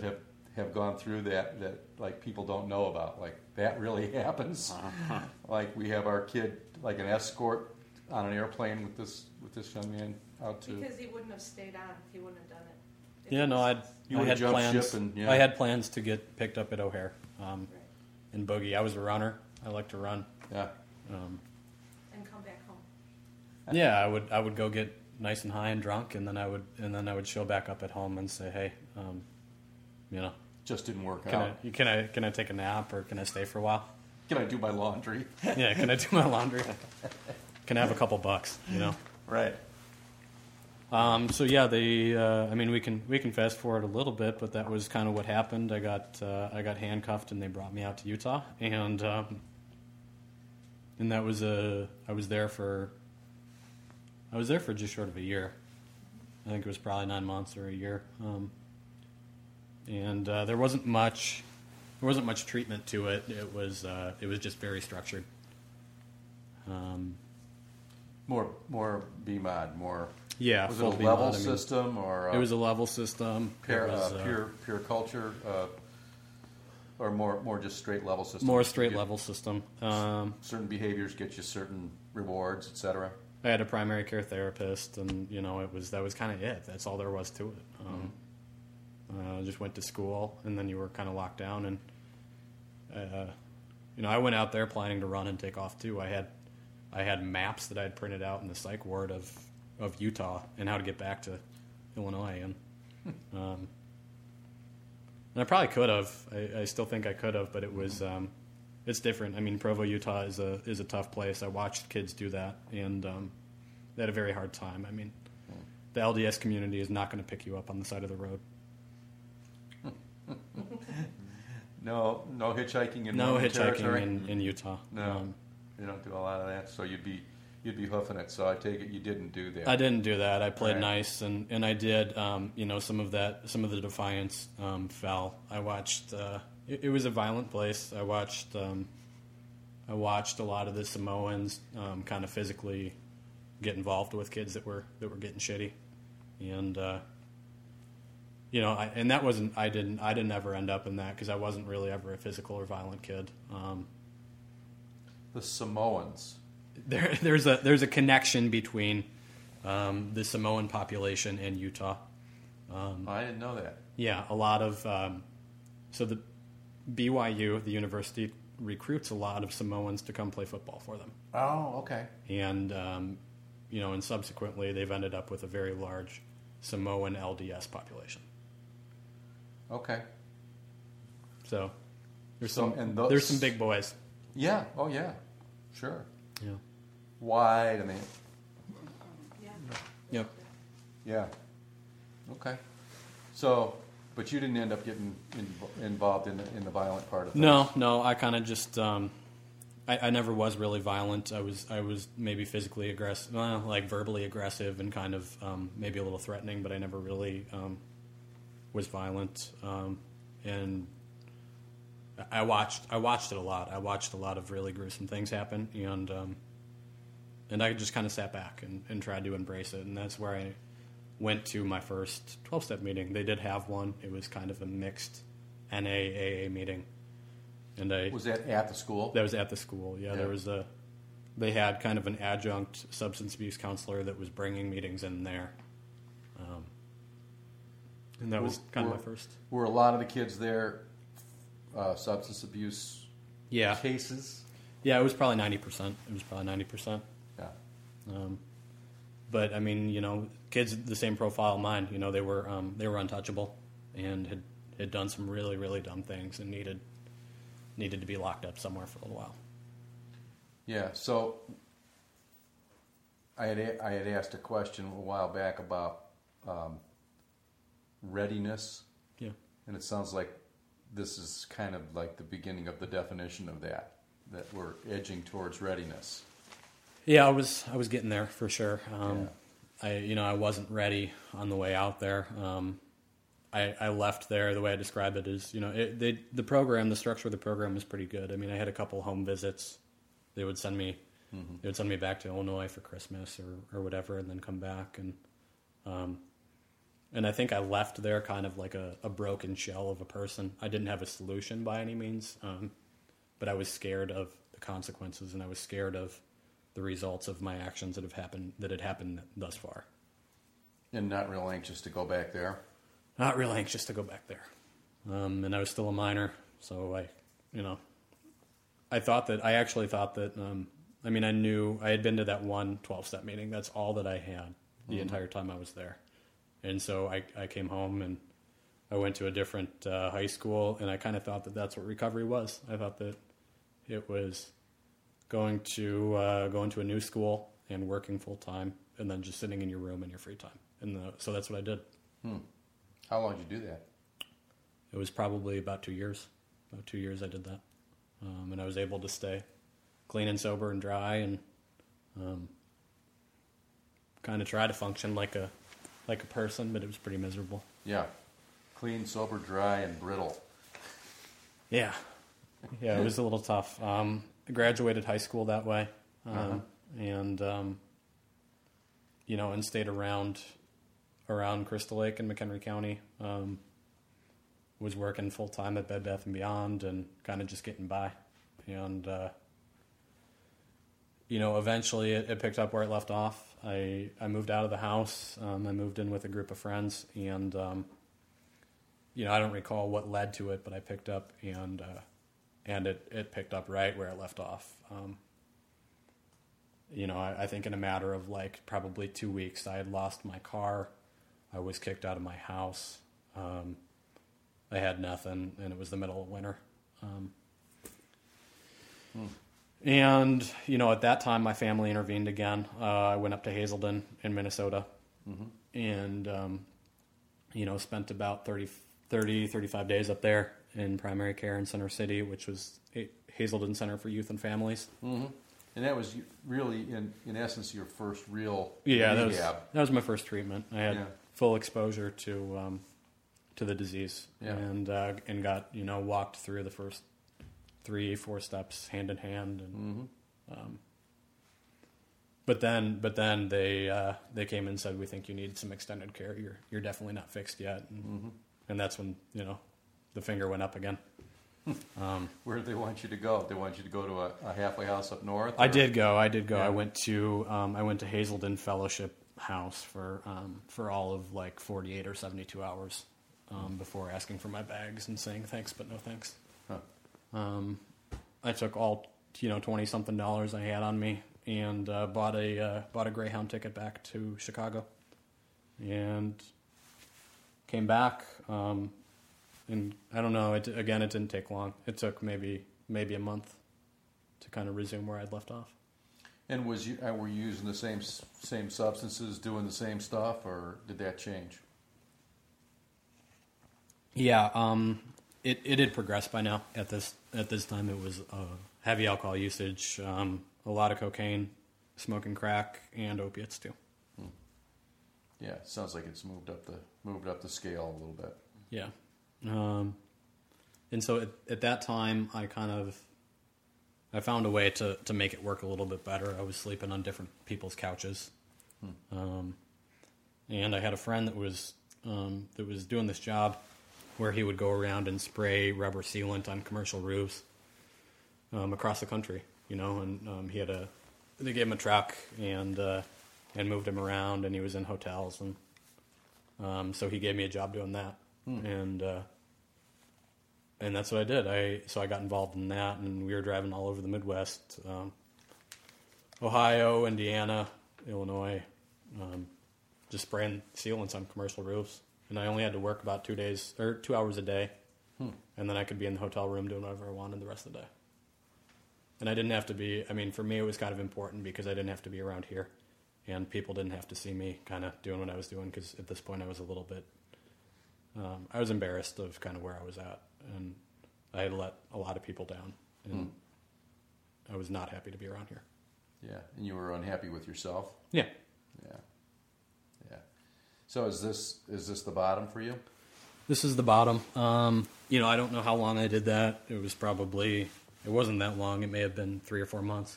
Speaker 2: have gone through that that like people don't know about. Like that really happens.
Speaker 1: Uh-huh.
Speaker 2: Like we have our kid like an escort on an airplane with this with this young man out to.
Speaker 4: Because he wouldn't have stayed on if he wouldn't have done it. If
Speaker 3: Yeah,
Speaker 4: it
Speaker 3: no,
Speaker 4: was-
Speaker 3: I'd,
Speaker 2: You
Speaker 3: I
Speaker 2: would've
Speaker 3: had
Speaker 2: jumped
Speaker 3: plans.
Speaker 2: ship and- yeah.
Speaker 3: I had plans to get picked up at O'Hare um,
Speaker 4: Right.
Speaker 3: and boogie. I was a runner. I like to run.
Speaker 2: Yeah.
Speaker 3: Um,
Speaker 4: And come back home.
Speaker 3: yeah, I would. I would go get nice and high and drunk, and then I would, and then I would show back up at home and say, "Hey, um, you know,
Speaker 2: Just didn't work
Speaker 3: can
Speaker 2: out.
Speaker 3: I, can I, can I take a nap or can I stay for a while?
Speaker 2: Can I do my laundry?
Speaker 3: Yeah, can I do my laundry? Can I have a couple bucks? You know."
Speaker 2: Right.
Speaker 3: Um, so yeah, they. Uh, I mean, we can we can fast forward a little bit, but that was kind of what happened. I got uh, I got handcuffed, and they brought me out to Utah, and um, and that was a. I was there for. I was there for just short of a year. I think it was probably nine months or a year, um, and uh, there wasn't much. There wasn't much treatment to it. It was uh, it was just very structured. Um,
Speaker 2: More more B MOD, more.
Speaker 3: yeah,
Speaker 2: Was it
Speaker 3: full
Speaker 2: a
Speaker 3: B
Speaker 2: level
Speaker 3: mod, I mean,
Speaker 2: system or a
Speaker 3: It was a level system.
Speaker 2: pure,
Speaker 3: It was,
Speaker 2: uh,
Speaker 3: uh,
Speaker 2: pure pure culture, uh, or more more just straight level system?
Speaker 3: More straight
Speaker 2: You-
Speaker 3: level system. Um,
Speaker 2: Certain behaviors get you certain rewards, et cetera.
Speaker 3: I had a primary care therapist, and you know, it was that was kind of it. That's all there was to it. Um, uh, just went to school, and then you were kind of locked down. And uh, you know, I went out there planning to run and take off too. I had I had maps that I had printed out in the psych ward of of Utah and how to get back to Illinois, and um, and I probably could have. I, I still think I could have, but it was. Um, It's different. I mean, Provo, Utah is a is a tough place. I watched kids do that, and um, they had a very hard time. I mean, the L D S community is not going to pick you up on the side of the road.
Speaker 2: No, no hitchhiking in
Speaker 3: No
Speaker 2: Mormon
Speaker 3: hitchhiking
Speaker 2: territory?
Speaker 3: in, in Utah.
Speaker 2: No,
Speaker 3: Um,
Speaker 2: you don't do a lot of that. So you'd be you'd be hoofing it. So I take it you didn't do that.
Speaker 3: I didn't do that. I played
Speaker 2: Right.
Speaker 3: nice, and, and I did. Um, you know, some of that, some of the defiance um, fell. I watched. Uh, it, it was a violent place. I watched. Um, I watched a lot of the Samoans um, kind of physically get involved with kids that were that were getting shitty, and uh, you know, I, and that wasn't. I didn't. I didn't ever end up in that because I wasn't really ever a physical or violent kid. Um,
Speaker 2: The Samoans.
Speaker 3: there, there's a there's a connection between um, the Samoan population and Utah. Um,
Speaker 2: I didn't know that.
Speaker 3: yeah, a lot of um, so the B Y U, the university, recruits a lot of Samoans to come play football for them,
Speaker 2: Oh, okay.
Speaker 3: and um, you know, and subsequently they've ended up with a very large Samoan L D S population.
Speaker 2: Okay.
Speaker 3: So there's
Speaker 2: So,
Speaker 3: some
Speaker 2: and those-
Speaker 3: there's some big boys.
Speaker 2: Yeah. Oh, yeah. Sure.
Speaker 3: Yeah.
Speaker 2: Wide. I mean,
Speaker 4: Yeah.
Speaker 3: Yep.
Speaker 2: yeah. Okay. So, but you didn't end up getting in, involved in the, in the violent part of things.
Speaker 3: No, no, I kind of just um, I, I never was really violent. I was I was maybe physically aggressive, well, like verbally aggressive, and kind of um, maybe a little threatening, but I never really um, was violent. Um, and I watched I watched it a lot. I watched a lot of really gruesome things happen, and um, and I just kind of sat back and, and tried to embrace it, and that's where I went to my first twelve-step meeting. They did have one. It was kind of a mixed N A A A meeting, and I
Speaker 2: Was that at the school?
Speaker 3: that was at the school. Yeah,
Speaker 2: Yeah.
Speaker 3: there was a. They had kind of an adjunct substance abuse counselor that was bringing meetings in there, um, and that was kind of
Speaker 2: Were-
Speaker 3: my first.
Speaker 2: Were a lot of the kids there uh, substance abuse
Speaker 3: Yeah,
Speaker 2: cases?
Speaker 3: yeah, it was probably ninety percent. It was probably ninety percent.
Speaker 2: Yeah.
Speaker 3: Um, but I mean, you know, kids the same profile of mine. You know, they were um, they were untouchable and had had done some really really dumb things and needed needed to be locked up somewhere for a little while.
Speaker 2: Yeah. So I had a- I had asked a question a while back about um, readiness,
Speaker 3: Yeah.
Speaker 2: and it sounds like this is kind of like the beginning of the definition of that. That we're edging towards readiness.
Speaker 3: Yeah, I was I was getting there for sure. Um,
Speaker 2: Yeah.
Speaker 3: I you know I wasn't ready on the way out there. Um, I, I left there. The way I describe it is, you know, it, they, the program, the structure of the program was pretty good. I mean, I had a couple home visits. They would send me,
Speaker 2: Mm-hmm.
Speaker 3: they would send me back to Illinois for Christmas or, or whatever, and then come back. And um, and I think I left there kind of like a, a broken shell of a person. I didn't have a solution by any means, um, but I was scared of the consequences, and I was scared of the results of my actions that have happened that had happened thus far.
Speaker 2: And not real anxious to go back there.
Speaker 3: Not real anxious to go back there, um, and I was still a minor, so I, you know, I thought that I actually thought that. Um, I mean, I knew I had been to that one twelve-step meeting. That's all that I had the mm-hmm. entire time I was there. And so I, I came home and I went to a different uh, high school, and I kind of thought that that's what recovery was. I thought that it was going to uh, going to a new school and working full time, and then just sitting in your room in your free time. And the, so that's what I did.
Speaker 2: Hmm. How long did you do that?
Speaker 3: It was probably about two years. About two years I did that, um, and I was able to stay clean and sober and dry, and um, kind of try to function like a like a person, but it was pretty miserable.
Speaker 2: Yeah. Clean, sober, dry, and brittle. Yeah.
Speaker 3: Yeah, it was a little tough. Um, I graduated high school that way, um, uh-huh. and, um, you know, and stayed around around Crystal Lake in McHenry County. Um, was working full-time at Bed Bath and Beyond and kind of just getting by. And, uh, you know, eventually it, it picked up where it left off. I, I moved out of the house. Um, I moved in with a group of friends, and, um, you know, I don't recall what led to it, but I picked up, and uh, and it, it picked up right where it left off. Um, you know, I, I think in a matter of like probably two weeks, I had lost my car. I was kicked out of my house. Um, I had nothing, and it was the middle of winter. Um, hmm. And, you know, at that time, my family intervened again. Uh, I went up to Hazelden in Minnesota, mm-hmm. and, um, you know, spent about thirty, thirty, thirty-five days up there in primary care in Center City, which was a Hazelden Center for Youth and Families.
Speaker 2: Mm-hmm. And that was really, in, in essence, your first real
Speaker 3: yeah,
Speaker 2: rehab.
Speaker 3: That was, that was my first treatment. I had
Speaker 2: yeah.
Speaker 3: full exposure to um, to the disease,
Speaker 2: yeah.
Speaker 3: and uh, and got, you know, walked through the first three, four steps hand in hand, and mm-hmm. um, but then, but then they uh, they came and said, we think you need some extended care. You're you're definitely not fixed yet, and, mm-hmm. and that's when, you know, the finger went up again. um,
Speaker 2: Where did they want you to go? They want you to go to a, a halfway house up north?
Speaker 3: Or? I did go. I did go.
Speaker 2: Yeah.
Speaker 3: I went to um, I went to Hazelden Fellowship House for um, for all of like forty-eight or seventy-two hours um, before asking for my bags and saying thanks but no thanks.
Speaker 2: Huh.
Speaker 3: Um, I took all, you know, twenty something dollars I had on me and uh, bought a uh, bought a Greyhound ticket back to Chicago, and came back. Um, and I don't know. It, again, it didn't take long. It took maybe maybe a month to kind of resume where I'd left off.
Speaker 2: And was you uh, were you using the same same substances, doing the same stuff, or did that change?
Speaker 3: Yeah. Um, It it had progressed by now. At this at this time, it was uh, heavy alcohol usage, um, a lot of cocaine, smoking crack, and opiates too.
Speaker 2: Hmm. Yeah, it sounds like it's moved up the moved up the scale a little bit.
Speaker 3: Yeah, um, and so at, at that time, I kind of I found a way to, to make it work a little bit better. I was sleeping on different people's couches, hmm. um, and I had a friend that was um, that was doing this job where he would go around and spray rubber sealant on commercial roofs um, across the country, you know, and um, he had a, they gave him a truck and uh, and moved him around, and he was in hotels, and um, so he gave me a job doing that, hmm. and uh, and that's what I did. I so I got involved in that, and we were driving all over the Midwest, um, Ohio, Indiana, Illinois, um, just spraying sealants on commercial roofs. And I only had to work about two days or two hours a day, hmm. and then I could be in the hotel room doing whatever I wanted the rest of the day. And I didn't have to be. I mean, for me, it was kind of important because I didn't have to be around here, and people didn't have to see me kind of doing what I was doing. Because at this point, I was a little bit. Um, I was embarrassed of kind of where I was at, and I had let a lot of people down, and hmm. I was not happy to be around here.
Speaker 2: Yeah, and you were unhappy with yourself.
Speaker 3: Yeah.
Speaker 2: Yeah. So is this is this the bottom for you?
Speaker 3: This is the bottom. Um, you know, I don't know how long I did that. It was probably, it wasn't that long. It may have been three or four months.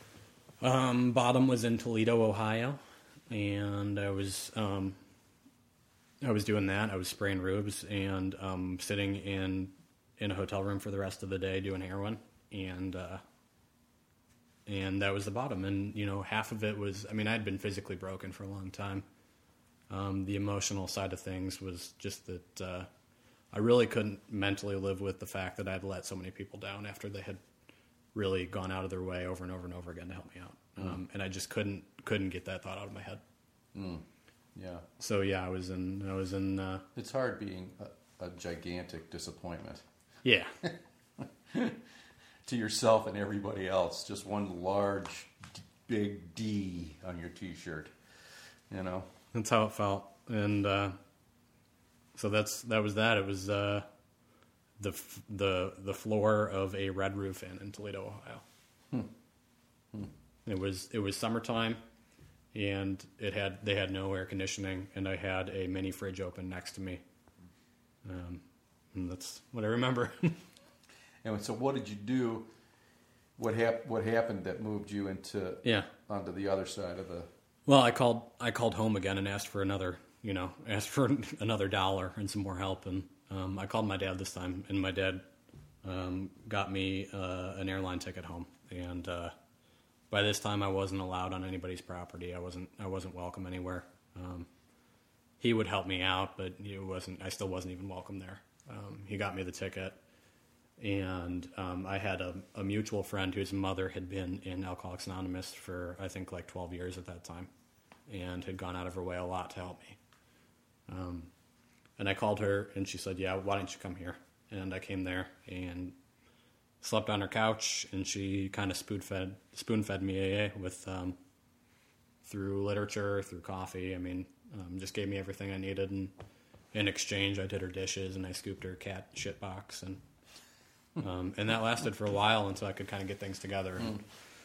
Speaker 3: Um, bottom was in Toledo, Ohio, and I was um, I was doing that. I was spraying rubes and um, sitting in in a hotel room for the rest of the day doing heroin, and uh, and that was the bottom. And you know, half of it was, I mean, I'd been physically broken for a long time. Um, the emotional side of things was just that uh, I really couldn't mentally live with the fact that I'd let so many people down after they had really gone out of their way over and over and over again to help me out. Mm. Um, and I just couldn't couldn't get that thought out of my head.
Speaker 2: Mm. Yeah.
Speaker 3: So yeah, I was in. I was in. Uh,
Speaker 2: It's hard being a, a gigantic disappointment.
Speaker 3: Yeah.
Speaker 2: To yourself and everybody else, just one large, big D on your T-shirt. You know.
Speaker 3: That's how it felt, and uh, so that's that was that. It was uh, the f- the the floor of a Red Roof Inn in Toledo, Ohio.
Speaker 2: Hmm. Hmm.
Speaker 3: It was it was summertime, and it had they had no air conditioning, and I had a mini fridge open next to me. Um, and that's what I remember.
Speaker 2: And so, what did you do? What hap- What happened that moved you into
Speaker 3: Yeah.
Speaker 2: onto the other side of the?
Speaker 3: Well, I called I called home again and asked for another, you know, asked for another dollar and some more help, and um, I called my dad this time, and my dad um, got me uh, an airline ticket home, and uh, by this time I wasn't allowed on anybody's property. I wasn't I wasn't welcome anywhere. Um, he would help me out, but it wasn't. I still wasn't even welcome there. Um, he got me the ticket. And um, I had a, a mutual friend whose mother had been in Alcoholics Anonymous for, I think, like twelve years at that time, and had gone out of her way a lot to help me. Um, and I called her, and she said, yeah, why don't you come here? And I came there and slept on her couch, and she kind of spoon-fed, spoon-fed me A A with, um, through literature, through coffee. I mean, um, just gave me everything I needed. And in exchange, I did her dishes, and I scooped her cat shit box, and Um, and that lasted for a while until I could kind of get things together. And,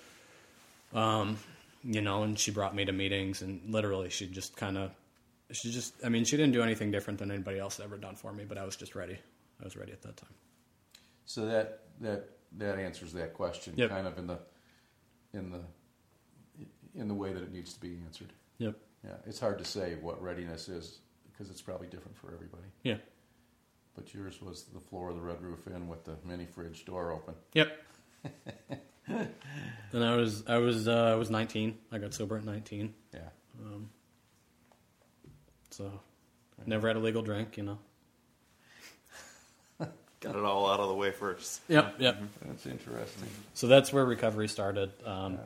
Speaker 3: um, you know, and she brought me to meetings, and literally she just kind of, she just, I mean, she didn't do anything different than anybody else had ever done for me, but I was just ready. I was ready at that time.
Speaker 2: So that that that answers that question,
Speaker 3: Yep.
Speaker 2: kind of in the in the in the way that it needs to be answered.
Speaker 3: Yep.
Speaker 2: Yeah, it's hard to say what readiness is because it's probably different for everybody.
Speaker 3: Yeah.
Speaker 2: But yours was the floor of the Red Roof Inn with the mini fridge door open.
Speaker 3: Yep. And I was, I was, uh, I was nineteen. I got sober at nineteen.
Speaker 2: Yeah.
Speaker 3: Um, so never had a legal drink, you know.
Speaker 1: Got it all out of the way first.
Speaker 3: Yep. Yep.
Speaker 2: That's interesting.
Speaker 3: So that's where recovery started. Um,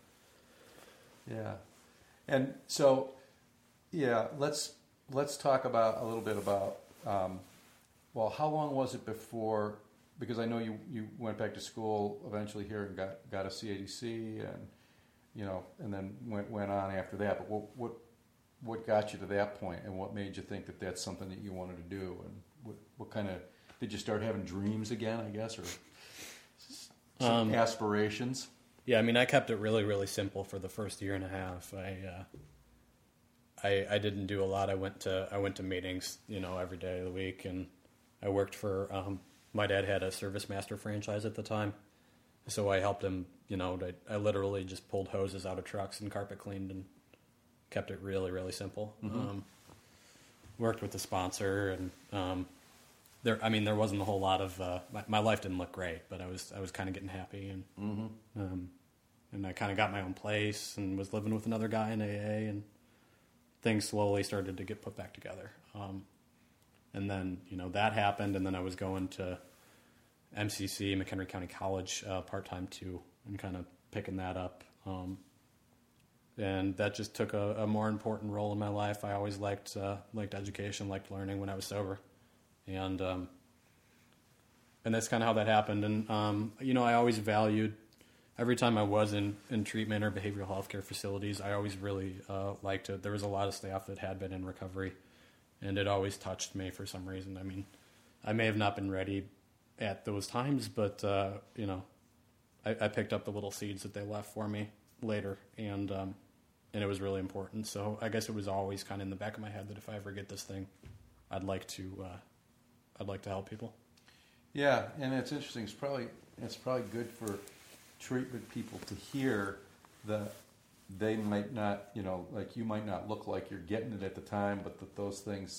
Speaker 2: Yeah. Yeah. And so, yeah, let's let's talk about a little bit about. Um, well, how long was it before? Because I know you, you went back to school eventually here and got, got a C A D C, and you know, and then went went on after that. But what what what got you to that point, and what made you think that that's something that you wanted to do, and what what kind of did you start having dreams again? I guess, or some
Speaker 3: Um,
Speaker 2: aspirations.
Speaker 3: Yeah, I mean, I kept it really, really simple for the first year and a half. I, uh, I, I didn't do a lot. I went to, I went to meetings, you know, every day of the week, and I worked for. Um, my dad had a Service Master franchise at the time, so I helped him. You know, I, I literally just pulled hoses out of trucks and carpet cleaned, and kept it really, really simple.
Speaker 2: Mm-hmm.
Speaker 3: Um, worked with the sponsor, and um, there. I mean, there wasn't a whole lot of. Uh, my, my life didn't look great, but I was, I was kind of getting happy, and.
Speaker 2: Mm-hmm.
Speaker 3: Um, and I kind of got my own place and was living with another guy in A A, and things slowly started to get put back together. Um, and then, you know, that happened, and then I was going to M C C, McHenry County College, uh, part-time too, and kind of picking that up. Um, and that just took a, a more important role in my life. I always liked uh, liked education, liked learning when I was sober. And um, and that's kind of how that happened. And, um, you know, I always valued every time I was in, in treatment or behavioral health care facilities, I always really uh, liked it. There was a lot of staff that had been in recovery, and it always touched me for some reason. I mean, I may have not been ready at those times, but, uh, you know, I, I picked up the little seeds that they left for me later, and um, and it was really important. So I guess it was always kind of in the back of my head that if I ever get this thing, I'd like to uh, I'd like to help people.
Speaker 2: Yeah, and it's interesting. It's probably it's probably good for treatment people to hear that they might not, you know, like you might not look like you're getting it at the time, but that those things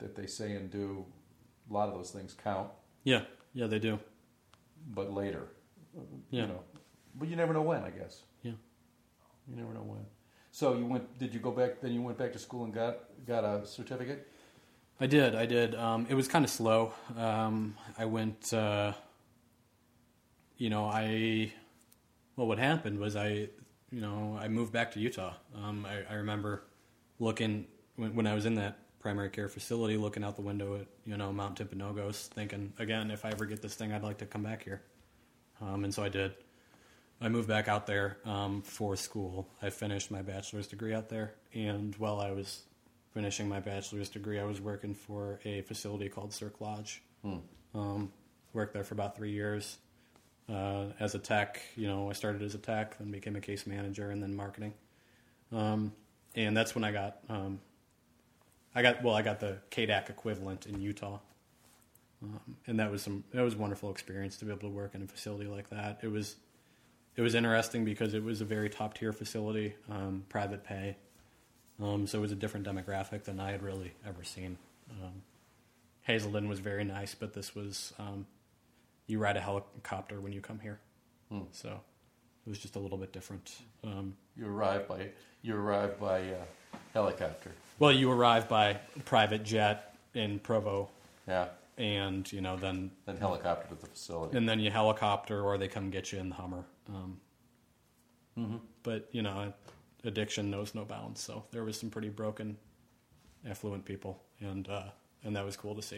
Speaker 2: that they say and do, a lot of those things count,
Speaker 3: Yeah, yeah, they do.
Speaker 2: but later.
Speaker 3: Yeah.
Speaker 2: You know, but you never know when, I guess.
Speaker 3: Yeah.
Speaker 2: You never know when. So you went? Did you go back? Then you went back to school and got got a certificate?
Speaker 3: I did, I did. Um, it was kind of slow. Um, I went, uh, you know, I, well, what happened was I, you know, I moved back to Utah. Um, I, I remember looking, when, when I was in that primary care facility, looking out the window at, you know, Mount Timpanogos, thinking, again, if I ever get this thing, I'd like to come back here. Um, and so I did. I moved back out there um, for school. I finished my bachelor's degree out there, and while I was finishing my bachelor's degree, I was working for a facility called Cirque Lodge.
Speaker 2: Hmm.
Speaker 3: Um, worked there for about three years uh, as a tech. You know, I started as a tech, then became a case manager, and then marketing. Um, and that's when I got, um, I got well, I got the K D A C equivalent in Utah, um, and that was some that was a wonderful experience to be able to work in a facility like that. It was it was interesting because it was a very top tier facility, um, private pay. Um, so it was a different demographic than I had really ever seen. Um, Hazelden was very nice, but this was, um, you ride a helicopter when you come here.
Speaker 2: Hmm.
Speaker 3: So it was just a little bit different. Um,
Speaker 2: You arrived by you arrived by uh, helicopter.
Speaker 3: well, you arrive by private jet in Provo,
Speaker 2: Yeah.
Speaker 3: and, you know, then,
Speaker 2: Then helicopter to the facility.
Speaker 3: and then you helicopter or they come get you in the Hummer. Um,
Speaker 2: Mm-hmm.
Speaker 3: but, you know, addiction knows no bounds. So there was some pretty broken, affluent people, and uh, and that was cool to see.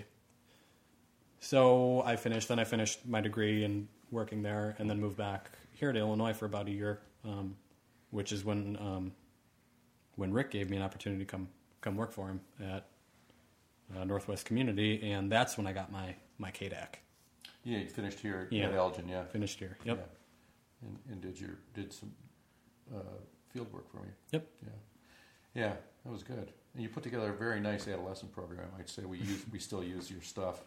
Speaker 3: So I finished. Then I finished my degree and working there, and then moved back here to Illinois for about a year, um, which is when um, when Rick gave me an opportunity to come come work for him at uh, Northwest Community, and that's when I got my my K D A C.
Speaker 2: Yeah, you finished here
Speaker 3: Yeah.
Speaker 2: at Elgin, yeah.
Speaker 3: Finished here. Yep.
Speaker 2: Yeah. And, and did your did some uh, field work for me.
Speaker 3: Yep.
Speaker 2: Yeah. Yeah, that was good. And you put together a very nice adolescent program, I might say. We use we still use your stuff.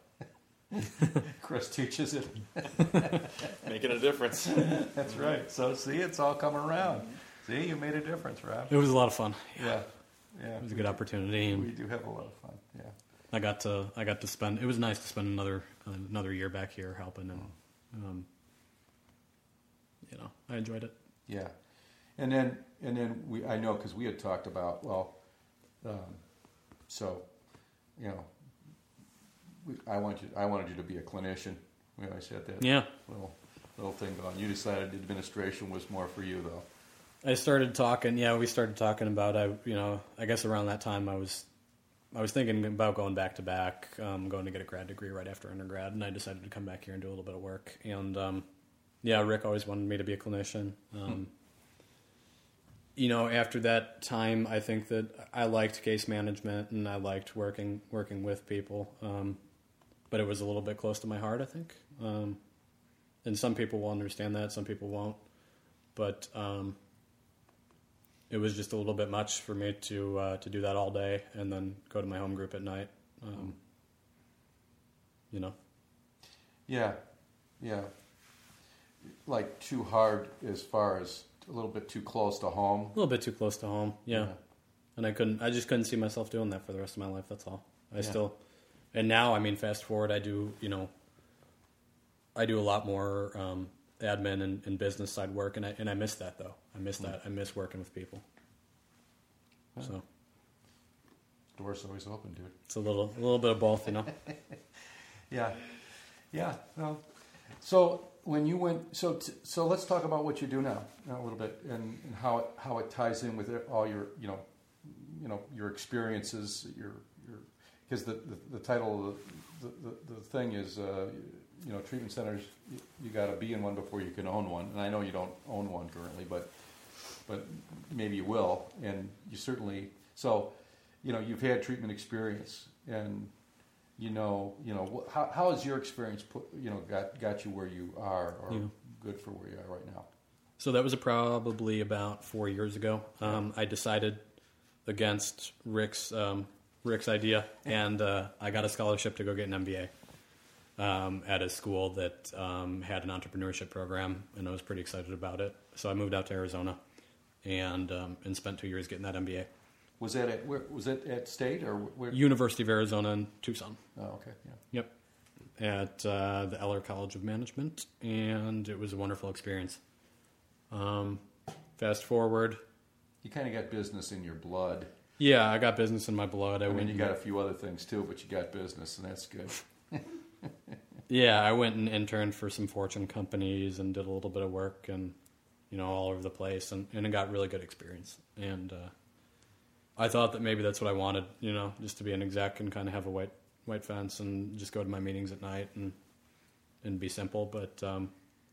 Speaker 2: Chris teaches it.
Speaker 1: Making a difference.
Speaker 2: That's right. So see, it's all coming around. See, you made a difference, Rob.
Speaker 3: It was a lot of fun.
Speaker 2: Yeah. Yeah.
Speaker 3: It was a good opportunity, and
Speaker 2: We do have a lot of fun. Yeah.
Speaker 3: I got to I got to spend. It was nice to spend another another year back here helping, and um, you know, I enjoyed it.
Speaker 2: Yeah, and then and then we I know because we had talked about well, um, so you know, we, I want you I wanted you to be a clinician. We always had that
Speaker 3: Yeah,
Speaker 2: little little thing going. You decided administration was more for you though.
Speaker 3: I started talking. Yeah, we started talking about. I you know I guess around that time I was I was thinking about going back to back, um, going to get a grad degree right after undergrad, and I decided to come back here and do a little bit of work. And um, yeah, Rick always wanted me to be a clinician. Um, hmm. You know, after that time, I think that I liked case management and I liked working working with people, um, but it was a little bit close to my heart, I think. Um, and some people will understand that, some people won't. But um, it was just a little bit much for me to uh, to do that all day and then go to my home group at night. Um, you know.
Speaker 2: Yeah, yeah. Like too hard as far as a little bit too close to home.
Speaker 3: A little bit too close to home, yeah. yeah. And I couldn't. I just couldn't see myself doing that for the rest of my life. That's all. I yeah. still, and now I mean, fast forward, I do. You know, I do a lot more um, admin and, and business side work, and I and I miss that though. I miss that. I miss working with people. Yeah. So,
Speaker 2: door's always open, dude.
Speaker 3: It's a little, a little bit of both, you know.
Speaker 2: yeah, yeah. Well, so when you went, so t- so let's talk about what you do now a little bit, and, and how it how it ties in with all your you know, you know your experiences, your your because the, the, the title of the the, the thing is uh, you know treatment centers. You, you got to be in one before you can own one, and I know you don't own one currently, but but maybe you will, and you certainly so you know you've had treatment experience and. You know, you know, how how has your experience put, you know, got got you where you are, or yeah. good for where you are right now?
Speaker 3: So that was probably about four years ago. Um, I decided against Rick's um, Rick's idea, and uh, I got a scholarship to go get an M B A um, at a school that um, had an entrepreneurship program, and I was pretty excited about it. So I moved out to Arizona, and um, and spent two years getting that M B A.
Speaker 2: Was that at where? Was it at State or where?
Speaker 3: University of Arizona in Tucson.
Speaker 2: Oh, okay. Yeah.
Speaker 3: Yep. At uh, the Eller College of Management, and it was a wonderful experience. Um, fast forward.
Speaker 2: You kind of got business in your blood.
Speaker 3: Yeah, I got business in my blood. I,
Speaker 2: I mean,
Speaker 3: went
Speaker 2: you got a few other things too, but you got business, and that's good.
Speaker 3: Yeah, I went and interned for some Fortune companies and did a little bit of work, and you know, all over the place, and, and it got really good experience. And uh, I thought that maybe that's what I wanted, you know, just to be an exec and kind of have a white white fence and just go to my meetings at night and and be simple. But um,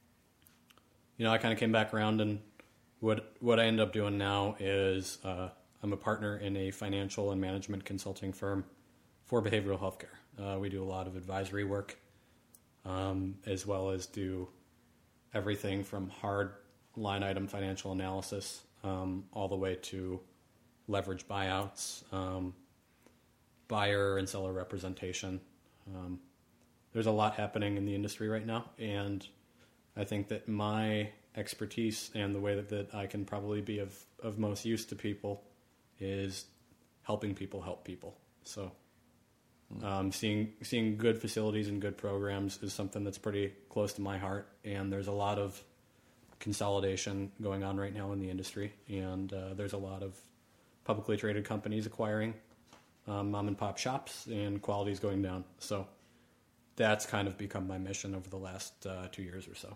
Speaker 3: you know, I kind of came back around, and what what I end up doing now is uh, I'm a partner in a financial and management consulting firm for behavioral healthcare. Uh, we do a lot of advisory work, um, as well as do everything from hard line item financial analysis um, all the way to leverage buyouts, um, buyer and seller representation. Um, there's a lot happening in the industry right now, and I think that my expertise and the way that, that I can probably be of, of most use to people is helping people help people. So um, seeing seeing good facilities and good programs is something that's pretty close to my heart, and there's a lot of consolidation going on right now in the industry, and uh, there's a lot of publicly traded companies acquiring um, mom and pop shops, and quality is going down. So that's kind of become my mission over the last uh, two years or so.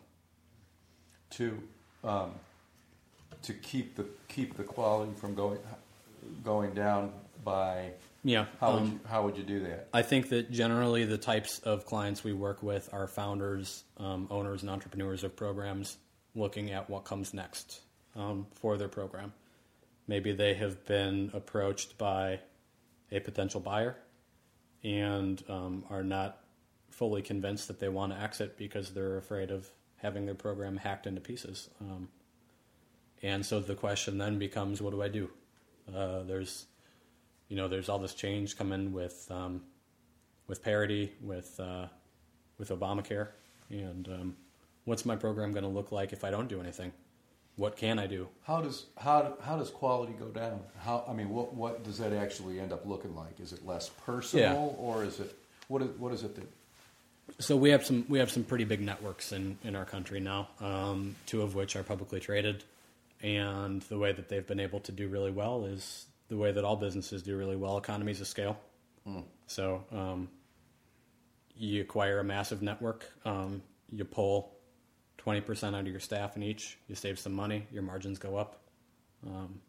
Speaker 2: To um, to keep the keep the quality from going going down by
Speaker 3: Yeah.
Speaker 2: how would
Speaker 3: um,
Speaker 2: you, how would you do that?
Speaker 3: I think that generally the types of clients we work with are founders, um, owners, and entrepreneurs of programs looking at what comes next um, for their program. Maybe they have been approached by a potential buyer and um, are not fully convinced that they want to exit because they're afraid of having their program hacked into pieces. Um, and so the question then becomes, what do I do? Uh, there's, you know, there's all this change coming with um, with parity, with uh, with Obamacare, and um, what's my program going to look like if I don't do anything? What can I do?
Speaker 2: How does how how does quality go down? How I mean, what what does that actually end up looking like? Is it less personal,
Speaker 3: Yeah.
Speaker 2: or is it what is what is it that?
Speaker 3: So we have some we have some pretty big networks in, in our country now, um, two of which are publicly traded, and the way that they've been able to do really well is the way that all businesses do really well: economies of scale.
Speaker 2: Mm.
Speaker 3: So um, you acquire a massive network, um, you pull twenty percent out of your staff in each, you save some money, your margins go up. Um,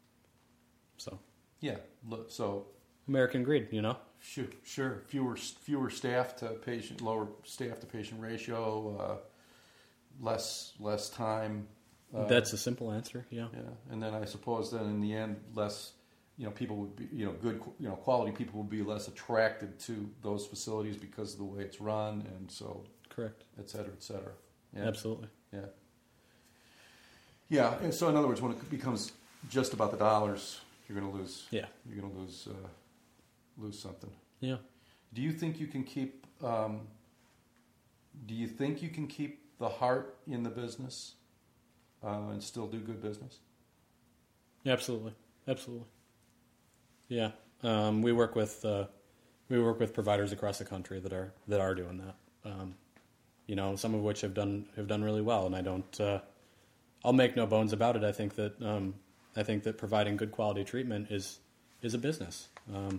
Speaker 3: so
Speaker 2: Yeah, look, so
Speaker 3: American greed, you know.
Speaker 2: sure, sure, fewer fewer staff to patient, lower staff to patient ratio, uh, less less time. Uh,
Speaker 3: That's a simple answer. Yeah.
Speaker 2: yeah, and then I suppose then in the end, less, you know, people would be, you know, good, you know, quality people would be less attracted to those facilities because of the way it's run, and so
Speaker 3: Correct.
Speaker 2: et cetera, et cetera. Yeah.
Speaker 3: Absolutely.
Speaker 2: Yeah. Yeah, and so in other words, when it becomes just about the dollars, you're going to lose.
Speaker 3: Yeah.
Speaker 2: You're going to lose uh, lose something.
Speaker 3: Yeah.
Speaker 2: Do you think you can keep? Um, do you think you can keep the heart in the business uh, and still do good business?
Speaker 3: Absolutely. Absolutely. Yeah. Um, we work with uh, we work with providers across the country that are that are doing that. Um, you know, some of which have done have done really well, and I don't. Uh, I'll make no bones about it. I think that um, I think that providing good quality treatment is is a business. Um,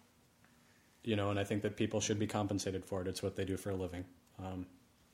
Speaker 3: you know, and I think that people should be compensated for it. It's what they do for a living. Um,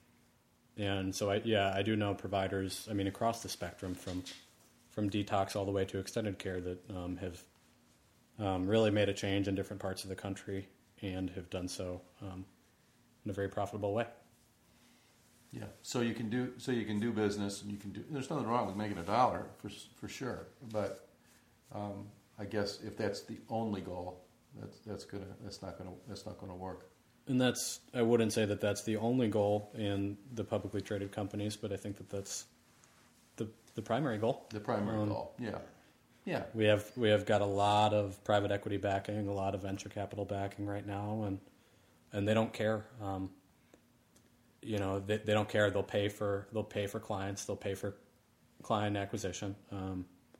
Speaker 3: and so, I, yeah, I do know providers. I mean, across the spectrum, from from detox all the way to extended care, that um, have um, really made a change in different parts of the country and have done so um, in a very profitable way.
Speaker 2: Yeah. So you can do so you can do business, and you can do. There's nothing wrong with making a dollar for for sure, but um, I guess if that's the only goal, that's that's gonna that's not gonna that's not gonna work.
Speaker 3: And that's, I wouldn't say that that's the only goal in the publicly traded companies, but I think that that's the the primary goal.
Speaker 2: The primary
Speaker 3: Um,
Speaker 2: goal. Yeah. Yeah.
Speaker 3: We have we have got a lot of private equity backing, a lot of venture capital backing right now, and and they don't care. Um, you know, they they don't care. They'll pay for they'll pay for clients. They'll pay for client acquisition. Um,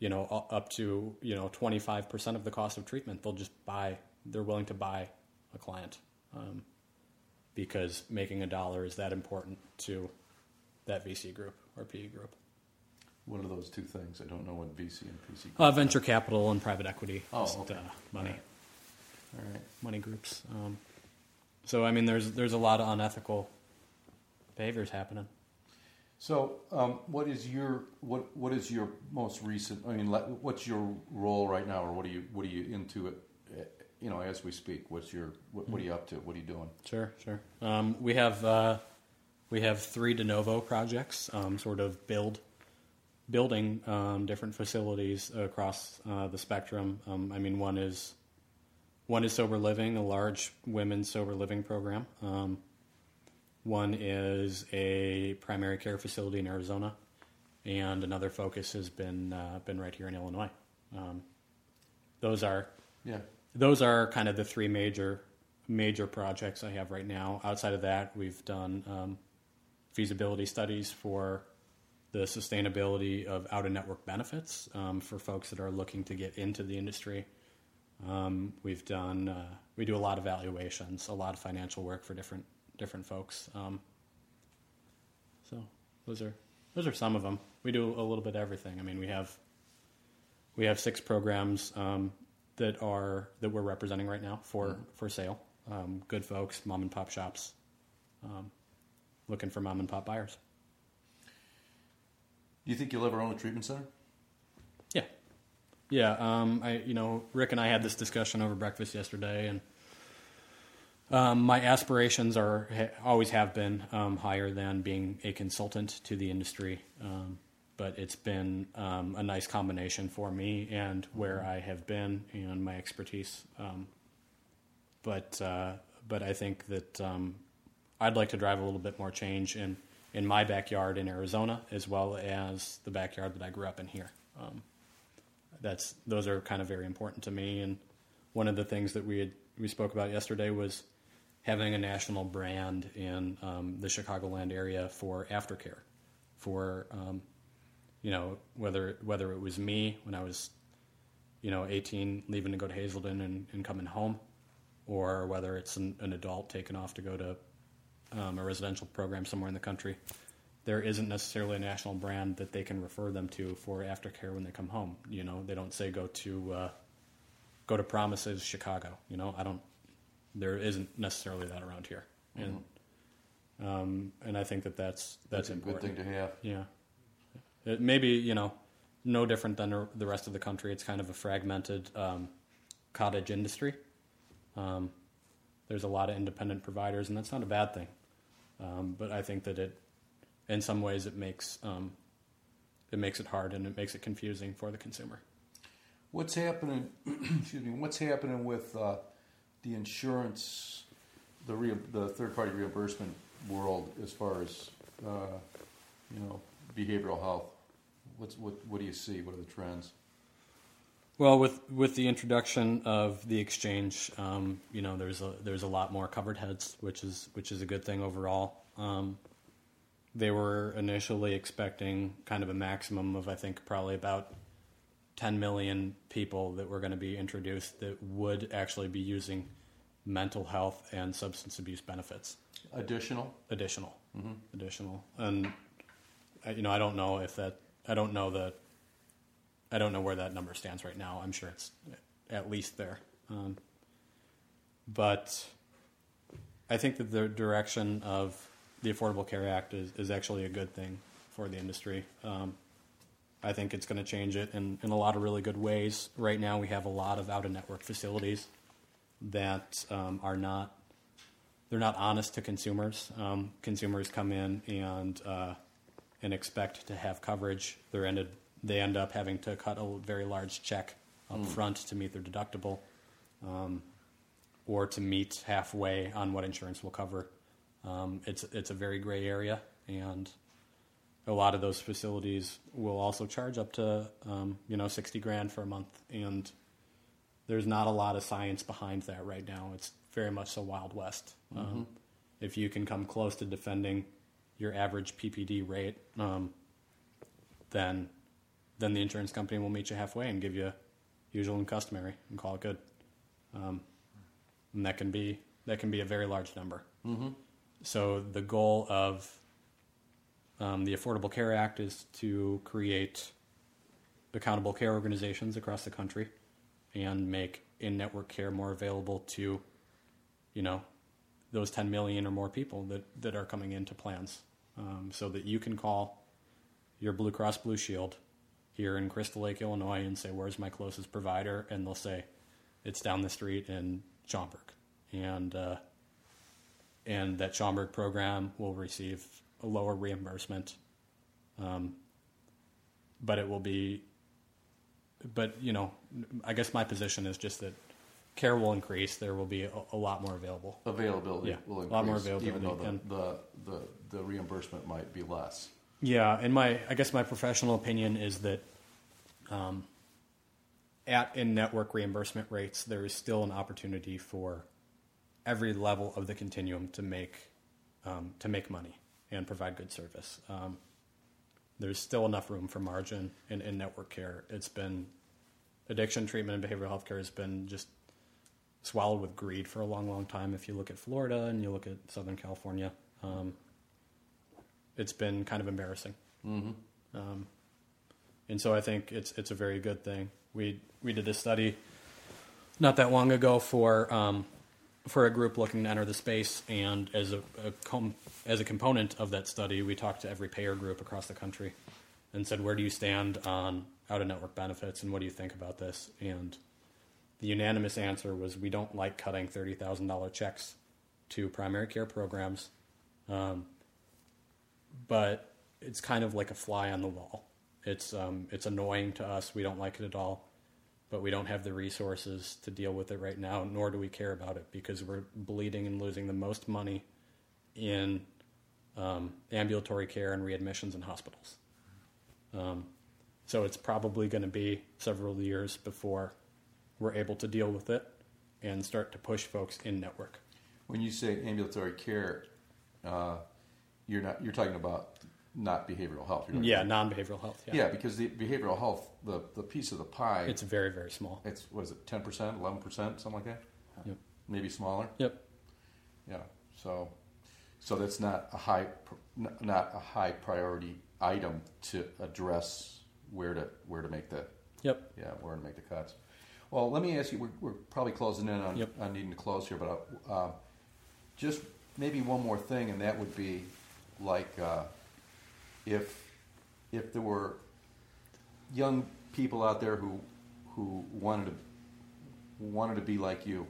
Speaker 3: you know, u- up to, you know, twenty-five percent of the cost of treatment. They'll just buy, they're willing to buy a client um, because making a dollar is that important to that V C group or P E group.
Speaker 2: What are those two things? I don't know what V C and P C.
Speaker 3: Uh, venture capital and private equity,
Speaker 2: Oh,
Speaker 3: just,
Speaker 2: okay.
Speaker 3: uh, money,
Speaker 2: All right. All right.
Speaker 3: money groups. Um, so I mean, there's there's a lot of unethical behaviors happening.
Speaker 2: So, um, what is your what what is your most recent? I mean, like, what's your role right now, or what are you what are you into it? eh, You know, as we speak, what's your what, what are you up to? What are you doing?
Speaker 3: Sure, sure. Um, we have uh, we have three de novo projects, um, sort of build building um, different facilities across uh, the spectrum. Um, I mean, one is one is sober living, a large women's sober living program. Um, one is a primary care facility in Arizona, and another focus has been uh, been right here in Illinois. Um, those are
Speaker 2: Yeah.
Speaker 3: those are kind of the three major major projects I have right now. Outside of that, we've done um, feasibility studies for the sustainability of out-of-network benefits um, for folks that are looking to get into the industry. Um, we've done uh, we do a lot of valuations, a lot of financial work for different different folks. Um, so those are those are some of them. We do a little bit of everything. I mean, we have we have six programs um, that are that we're representing right now for
Speaker 2: Mhm.
Speaker 3: for sale. Um, good folks, mom and pop shops, um, looking for mom and pop buyers.
Speaker 2: Do you think you'll ever own a treatment center?
Speaker 3: Yeah, yeah. Um, I, you know, Rick and I had this discussion over breakfast yesterday, and um, my aspirations are ha- always have been um, higher than being a consultant to the industry. Um, but it's been um, a nice combination for me and where I have been and my expertise. Um, but uh, but I think that um, I'd like to drive a little bit more change in. in my backyard in Arizona, as well as the backyard that I grew up in here. Um, that's those are kind of very important to me. And one of the things that we had, we spoke about yesterday was having a national brand in um, the Chicagoland area for aftercare, for um, you know whether whether it was me when I was you know eighteen leaving to go to Hazelden and, and coming home, or whether it's an, an adult taking off to go to Um, a residential program somewhere in the country, there isn't necessarily a national brand that they can refer them to for aftercare when they come home. You know, they don't say go to uh, go to Promises Chicago. You know, I don't. There isn't necessarily that around here,
Speaker 2: Mhm.
Speaker 3: and um, and I think that that's that's,
Speaker 2: That's a
Speaker 3: important.
Speaker 2: good thing to have.
Speaker 3: Yeah, it maybe you know, no different than the rest of the country. It's kind of a fragmented um, cottage industry. Um, there's a lot of independent providers, and that's not a bad thing. Um, but I think that it, in some ways, it makes um, it makes it hard and it makes it confusing for the consumer.
Speaker 2: What's happening? Excuse me. What's happening with uh, the insurance, the re- the third party reimbursement world as far as uh, you know behavioral health? What's what? What do you see? What are the trends?
Speaker 3: Well, with with the introduction of the exchange, um, you know, there's a there's a lot more covered heads, which is which is a good thing overall. Um, they were initially expecting kind of a maximum of, I think, probably about ten million people that were going to be introduced that would actually be using mental health and substance abuse benefits.
Speaker 2: Additional.
Speaker 3: Additional,
Speaker 2: Mm-hmm.
Speaker 3: additional, and uh, you know, I don't know if that I don't know that. I don't know where that number stands right now. I'm sure it's at least there. Um, but I think that the direction of the Affordable Care Act is, is actually a good thing for the industry. Um, I think it's going to change it in, in a lot of really good ways. Right now we have a lot of out-of-network facilities that um, are not, they're not honest to consumers. Um, consumers come in and, uh, and expect to have coverage. They're ended They end up having to cut a very large check up
Speaker 2: Mm.
Speaker 3: front to meet their deductible, um, or to meet halfway on what insurance will cover. Um, it's it's a very gray area, and a lot of those facilities will also charge up to um, you know sixty grand for a month, and there's not a lot of science behind that right now. It's very much the Wild West. Um,
Speaker 2: Mhm.
Speaker 3: if you can come close to defending your average P P D rate, um, then then the insurance company will meet you halfway and give you usual and customary and call it good. Um, and that can be that can be a very large number.
Speaker 2: Mm-hmm.
Speaker 3: So the goal of um, the Affordable Care Act is to create accountable care organizations across the country and make in-network care more available to, you know, those ten million or more people that, that are coming into plans, um, so that you can call your Blue Cross Blue Shield here in Crystal Lake, Illinois, and say, where's my closest provider? And they'll say, it's down the street in Schaumburg. And, uh, and that Schaumburg program will receive a lower reimbursement. Um, but it will be, but, you know, I guess my position is just that care will increase. There will be a, a lot more available.
Speaker 2: Availability
Speaker 3: Yeah,
Speaker 2: will increase,
Speaker 3: a lot more availability,
Speaker 2: even though the,
Speaker 3: and-
Speaker 2: the, the, the reimbursement might be less.
Speaker 3: Yeah, and my I guess my professional opinion is that um, at in-network reimbursement rates, there is still an opportunity for every level of the continuum to make um, to make money and provide good service. Um, there's still enough room for margin in in-network care. It's been addiction treatment and behavioral health care has been just swallowed with greed for a long, long time. If you look at Florida and you look at Southern California. Um, It's been kind of embarrassing,
Speaker 2: Mm-hmm.
Speaker 3: um, and so I think it's it's a very good thing. We we did a study not that long ago for um, for a group looking to enter the space, and as a, a com- as a component of that study, we talked to every payer group across the country, and said, where do you stand on out of network benefits, and what do you think about this? And the unanimous answer was, we don't like cutting thirty thousand dollar checks to primary care programs. Um, But it's kind of like a fly on the wall. It's um, it's annoying to us. We don't like it at all, but we don't have the resources to deal with it right now, nor do we care about it, because we're bleeding and losing the most money in um, ambulatory care and readmissions in hospitals. Um, so it's probably going to be several years before we're able to deal with it and start to push folks in network.
Speaker 2: When you say ambulatory care, uh, you're not you're talking about not behavioral health. You're talking
Speaker 3: Yeah,
Speaker 2: about-
Speaker 3: non-behavioral health. Yeah,
Speaker 2: yeah, because the behavioral health, the, the piece of the pie,
Speaker 3: it's very, very small.
Speaker 2: it's was it ten percent, eleven percent, something like that,
Speaker 3: Yep.
Speaker 2: maybe smaller.
Speaker 3: Yep.
Speaker 2: Yeah, so so that's not a high pr- n- not a high priority item to address where to where to make the
Speaker 3: Yep.
Speaker 2: yeah where to make the cuts. Well, let me ask you. We're, we're probably closing in on
Speaker 3: Yep.
Speaker 2: on needing to close here, but uh, just maybe one more thing, and that would be like uh, if if there were young people out there who who wanted to wanted to be like you,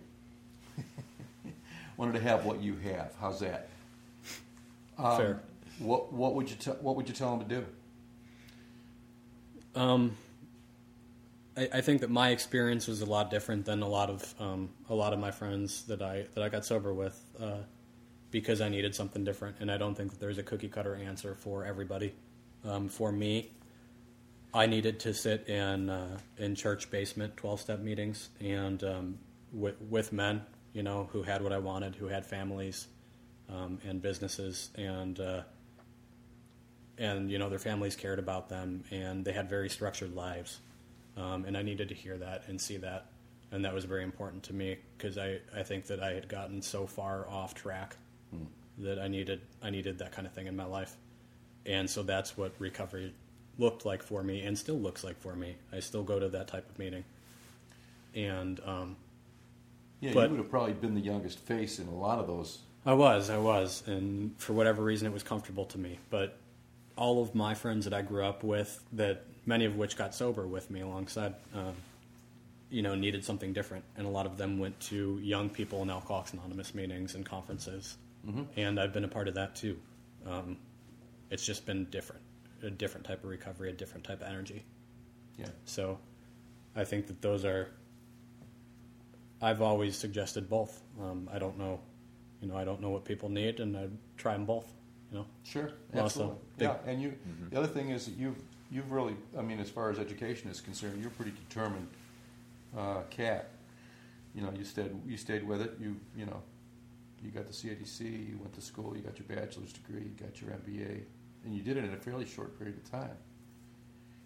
Speaker 2: wanted to have what you have. How's that? Um,
Speaker 3: Fair.
Speaker 2: What what would you te- what would you tell them to do?
Speaker 3: Um, I, I think that my experience was a lot different than a lot of um, a lot of my friends that I that I got sober with, uh, because I needed something different, and I don't think that there's a cookie cutter answer for everybody. Um, for me, I needed to sit in uh, in church basement twelve step meetings and um, with with men, you know, who had what I wanted, who had families um, and businesses, and uh, and you know their families cared about them, and they had very structured lives, um, and I needed to hear that and see that, and that was very important to me, because I, I think that I had gotten so far off track
Speaker 2: Hmm.
Speaker 3: that I needed I needed that kind of thing in my life, and so that's what recovery looked like for me, and still looks like for me. I still go to that type of meeting, and um,
Speaker 2: Yeah,
Speaker 3: But-
Speaker 2: you would have probably been the youngest face in a lot of those.
Speaker 3: I was, I was, and for whatever reason, it was comfortable to me. But all of my friends that I grew up with, that many of which got sober with me alongside, um, you know, needed something different, and a lot of them went to young people in Alcoholics Anonymous meetings and conferences,
Speaker 2: Mhm.
Speaker 3: and I've been a part of that too. Um, it's just been different, a different type of recovery, a different type of energy.
Speaker 2: Yeah.
Speaker 3: So, I think that those are. I've always suggested both. Um, I don't know, you know, I don't know what people need, and I try them both. You know.
Speaker 2: Sure,
Speaker 3: Well,
Speaker 2: absolutely.
Speaker 3: so big-
Speaker 2: Yeah, and you. The other thing is that you've you've really, I mean, as far as education is concerned, you're a pretty determined uh, cat. You know, you stayed you stayed with it. You you know, you got the C A D C. You went to school. You got your bachelor's degree. You got your M B A, and you did it in a fairly short period of time.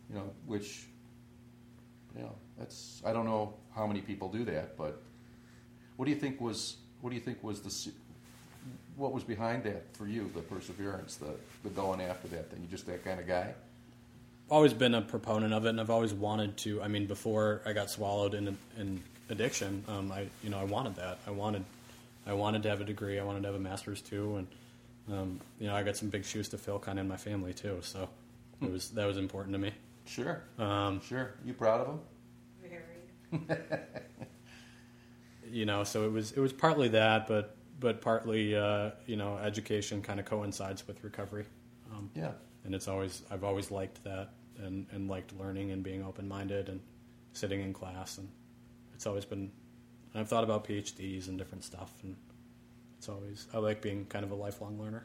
Speaker 2: you know, which, you know, that's, I don't know how many people do that, but what do you think was, what do you think was the, se- what was behind that for you, the perseverance, the, the going after that thing? You just that kind of guy?
Speaker 3: Always been a proponent of it, and I've always wanted to. I mean, before I got swallowed in in addiction, um, I you know I wanted that. I wanted I wanted to have a degree. I wanted to have a master's too, and um, you know I got some big shoes to fill, kind of in my family too. So it was that was important to me.
Speaker 2: Sure,
Speaker 3: Um,
Speaker 2: sure. You proud of him?
Speaker 4: Very.
Speaker 3: you know, so it was it was partly that, but but partly uh, you know education kind of coincides with recovery. Um,
Speaker 2: Yeah.
Speaker 3: And it's always I've always liked that and, and liked learning and being open minded and sitting in class, and it's always been I've thought about PhDs and different stuff, and it's always I like being kind of a lifelong learner.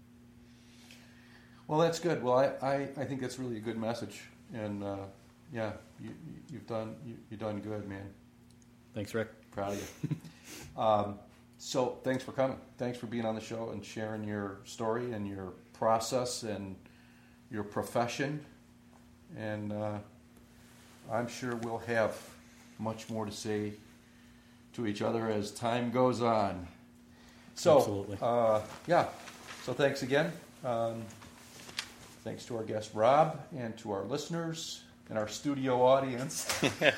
Speaker 2: Well, that's good. Well, I, I, I think that's really a good message, and uh, yeah, you, you've done you, you've done good, man.
Speaker 3: Thanks, Rick.
Speaker 2: Proud of you. um, so, thanks for coming. Thanks for being on the show and sharing your story and your process and your profession, and uh, I'm sure we'll have much more to say to each other as time goes on. So,
Speaker 3: Absolutely.
Speaker 2: Uh, yeah. So, thanks again. Um, thanks to our guest Rob and to our listeners and our studio audience.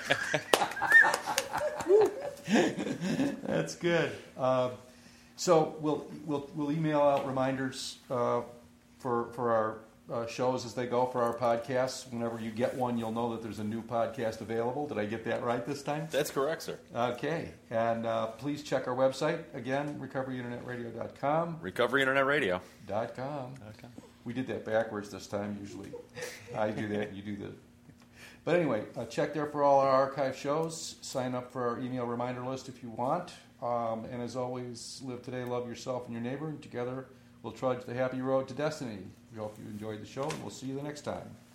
Speaker 2: That's good. Uh, so we'll we'll we'll email out reminders uh, for for our uh, shows as they go, for our podcasts. Whenever you get one, you'll know that there's a new podcast available. Did I get that right this time?
Speaker 1: That's correct, sir.
Speaker 2: Okay. And uh, please check our website again, recovery internet radio dot com.
Speaker 1: Recovery Internet Radio.
Speaker 2: Dot com.
Speaker 1: Okay.
Speaker 2: We did that backwards this time. Usually, I do that. You do the. But anyway, uh, check there for all our archive shows. Sign up for our email reminder list if you want. Um, and as always, live today, love yourself and your neighbor, and together we'll trudge the happy road to destiny. We hope you enjoyed the show, and we'll see you the next time.